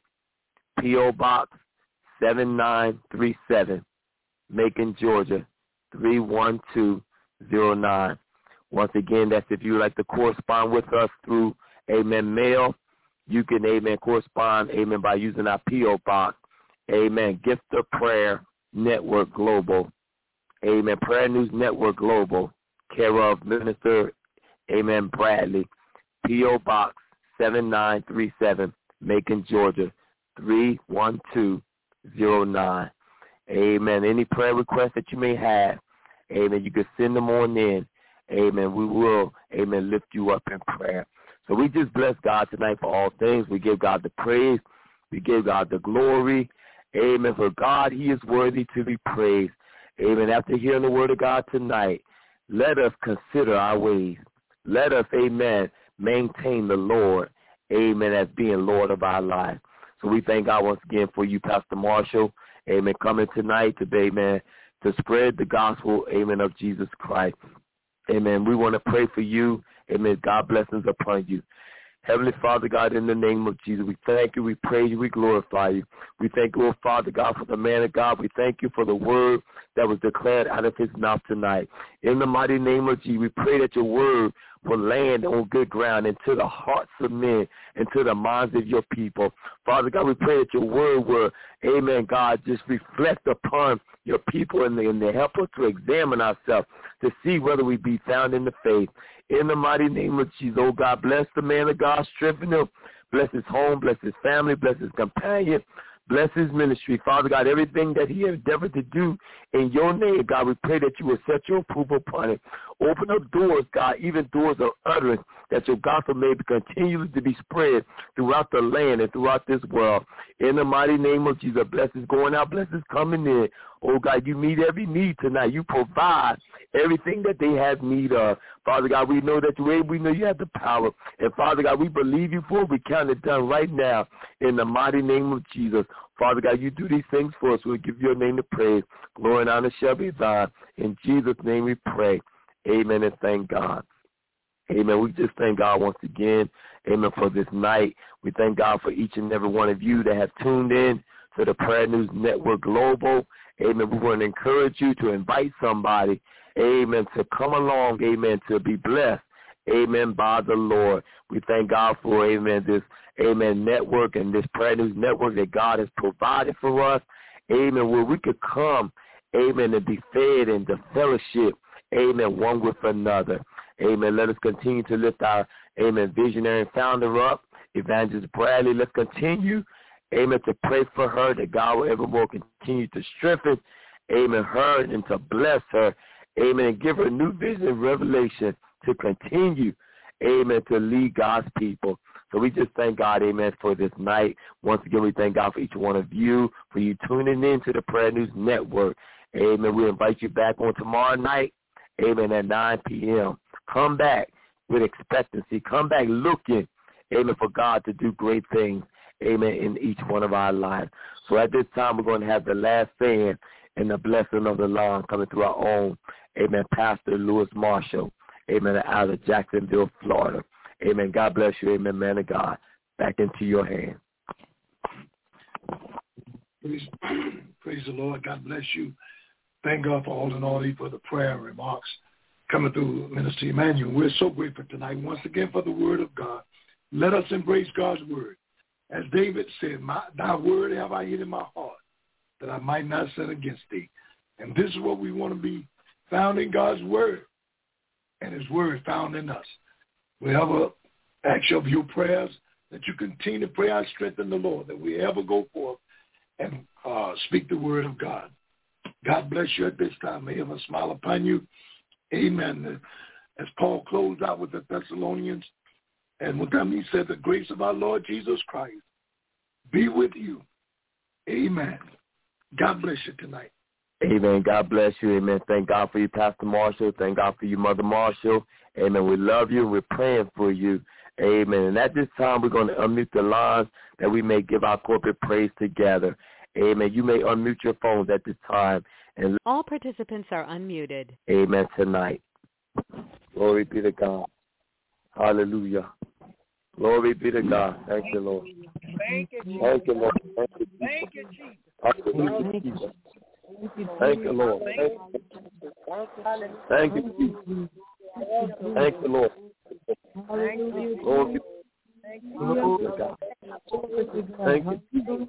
P O Box seven nine three seven. Macon, Georgia, three one two zero nine. Once again, that's if you would like to correspond with us through, amen, mail. You can, amen, correspond, amen, by using our P O Box. Amen. Gift of Prayer Network Global. Amen. Prayer News Network Global. Care of Minister, amen, Bradley. P O Box seven nine three seven, Macon, Georgia, three one two zero nine. Amen. Any prayer requests that you may have, amen, you can send them on in. Amen. We will, amen, lift you up in prayer. So we just bless God tonight for all things. We give God the praise. We give God the glory. Amen. For God, he is worthy to be praised. Amen. After hearing the word of God tonight, let us consider our ways. Let us, amen, maintain the Lord, amen, as being Lord of our lives. So we thank God once again for you, Pastor Marshall, amen, coming tonight to, amen, to spread the gospel, amen, of Jesus Christ. Amen. We want to pray for you. Amen. God blessings upon you. Heavenly Father God, in the name of Jesus, we thank you, we praise you, we glorify you. We thank you, oh Father God, for the man of God. We thank you for the word that was declared out of his mouth tonight. In the mighty name of Jesus, we pray that your word will land on good ground into the hearts of men, into the minds of your people. Father God, we pray that your word will, amen, God, just reflect upon your people and, and help us to examine ourselves to see whether we be found in the faith. In the mighty name of Jesus, oh God, bless the man of God, strengthen him, bless his home, bless his family, bless his companion, Bless his ministry. Father God, everything that he has endeavored to do in your name, God, we pray that you will set your approval upon it. Open up doors, God, even doors of utterance, that your gospel may be continually to be spread throughout the land and throughout this world. In the mighty name of Jesus, bless is going out, bless is coming in. Oh, God, you meet every need tonight. You provide everything that they have need of. Father God, we know that you're able. We know you have the power. And, Father God, we believe you for it. We count it done right now in the mighty name of Jesus. Father God, you do these things for us. We'll give your name the praise. Glory and honor shall be thine. In Jesus' name we pray. Amen and thank God. Amen. We just thank God once again. Amen for this night. We thank God for each and every one of you that have tuned in to the Prayer News Network Global. Amen. We want to encourage you to invite somebody, amen, to come along, amen, to be blessed, amen, by the Lord. We thank God for, amen, this, amen, network and this Prayer News Network that God has provided for us, amen, where we could come, amen, and be fed in the fellowship, amen, one with another. Amen. Let us continue to lift our, amen, visionary and founder up, Evangelist Bradley. Let's continue, amen, to pray for her that God will evermore continue to strengthen, amen, her and to bless her, amen, and give her new vision and revelation to continue, amen, to lead God's people. So we just thank God, amen, for this night. Once again, we thank God for each one of you, for you tuning in to the Prayer News Network. Amen. We invite you back on tomorrow night, amen, at nine p.m. Come back with expectancy. Come back looking, amen, for God to do great things, amen, in each one of our lives. So at this time, we're going to have the last saying and the blessing of the Lord coming through our own, amen, Pastor Lewis Marshall, amen, out of Jacksonville, Florida. Amen. God bless you, amen, man of God. Back into your hands. Praise, praise the Lord. God bless you. Thank God for all in all for the prayer and remarks coming through Minister Emmanuel. We're so grateful tonight once again for the word of God. Let us embrace God's word. As David said, my, thy word have I hid in my heart, that I might not sin against thee. And this is what we want to be, found in God's word, and his word found in us. We ever ask of your prayers that you continue to pray our strength in the Lord, that we ever go forth and uh, speak the word of God. God bless you at this time. May heaven smile upon you. Amen. As Paul closed out with the Thessalonians, and with them he said, the grace of our Lord Jesus Christ be with you. Amen. God bless you tonight. Amen. God bless you. Amen. Thank God for you, Pastor Marshall. Thank God for you, Mother Marshall. Amen. We love you. We're praying for you. Amen. And at this time, we're going to unmute the lines that we may give our corporate praise together. Amen. You may unmute your phones at this time. And all participants are unmuted. Amen. Tonight. Glory be to God. Hallelujah. Glory be to God. Thank you, Lord. Thank you, Jesus. Thank you, Lord. Thank you, Jesus. Thank you, Jesus. Hallelujah, Jesus. Thank you, Lord. Thank you. Thank you, Jesus. Thank you, Lord. Glory. Glory to God. Thank you, Jesus.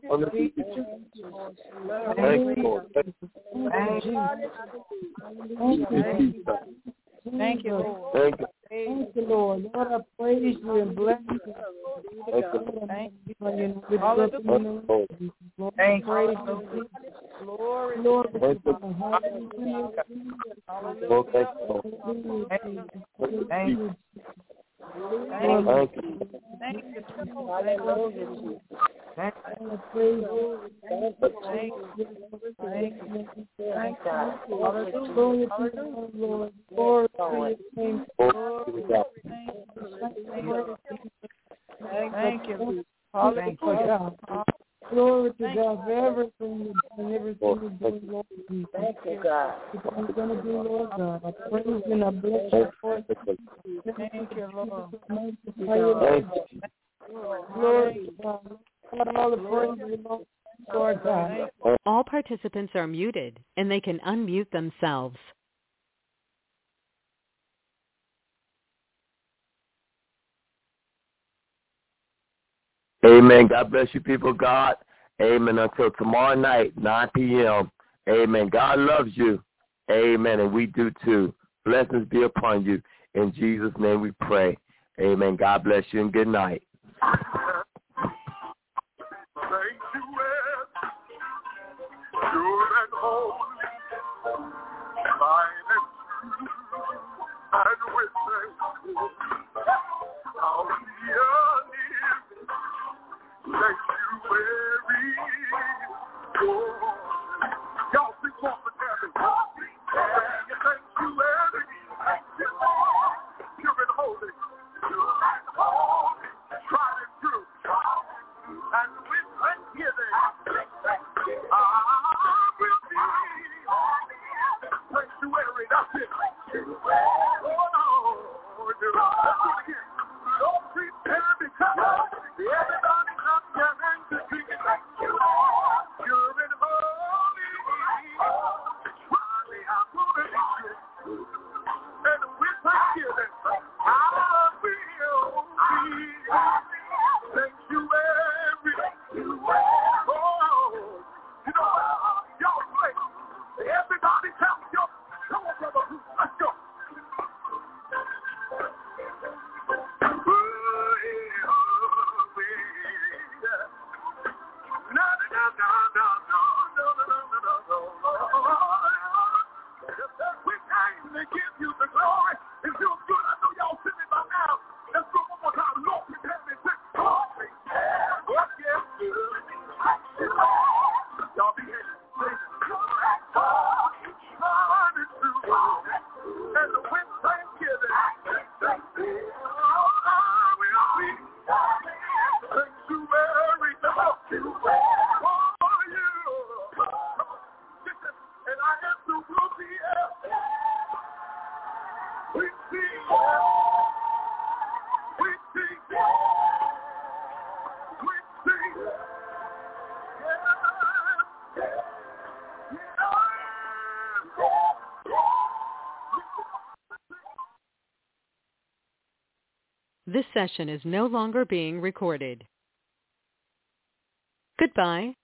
Thank you, Lord. Thank you, Jesus. Thank you, Lord. Thank you. Thank you, Lord. Lord, I praise you and bless you. Thank you. Thank you. Hallelujah. Thank Praise you. you. Glory. Lord, Thank you. hallelujah. Lord, thank you. Thank you. Thank you. Thank you. Thank you. Thank you. Hallelujah. Thank you. Praise you. Thank you. Thank you. Thank you. Thank you. Hallelujah. Hallelujah, Lord. Glory to your name. Glory to God. Thank you. Hallelujah. Glory to God for everything you're doing, everything you're doing, Lord Jesus. Thank you, God. What you're going to do, Lord God. I praise you and I bless you for it. Thank you, Lord. Thank you. Thank you. Glory to God. God, all the praise belongs to Lord God. All participants are muted, and they can unmute themselves. Amen. God bless you, people of God. Amen. Until tomorrow night, nine p.m. Amen. God loves you. Amen. And we do too. Blessings be upon you. In Jesus' name we pray. Amen. God bless you and good night. Sanctuary. This session is no longer being recorded. Goodbye.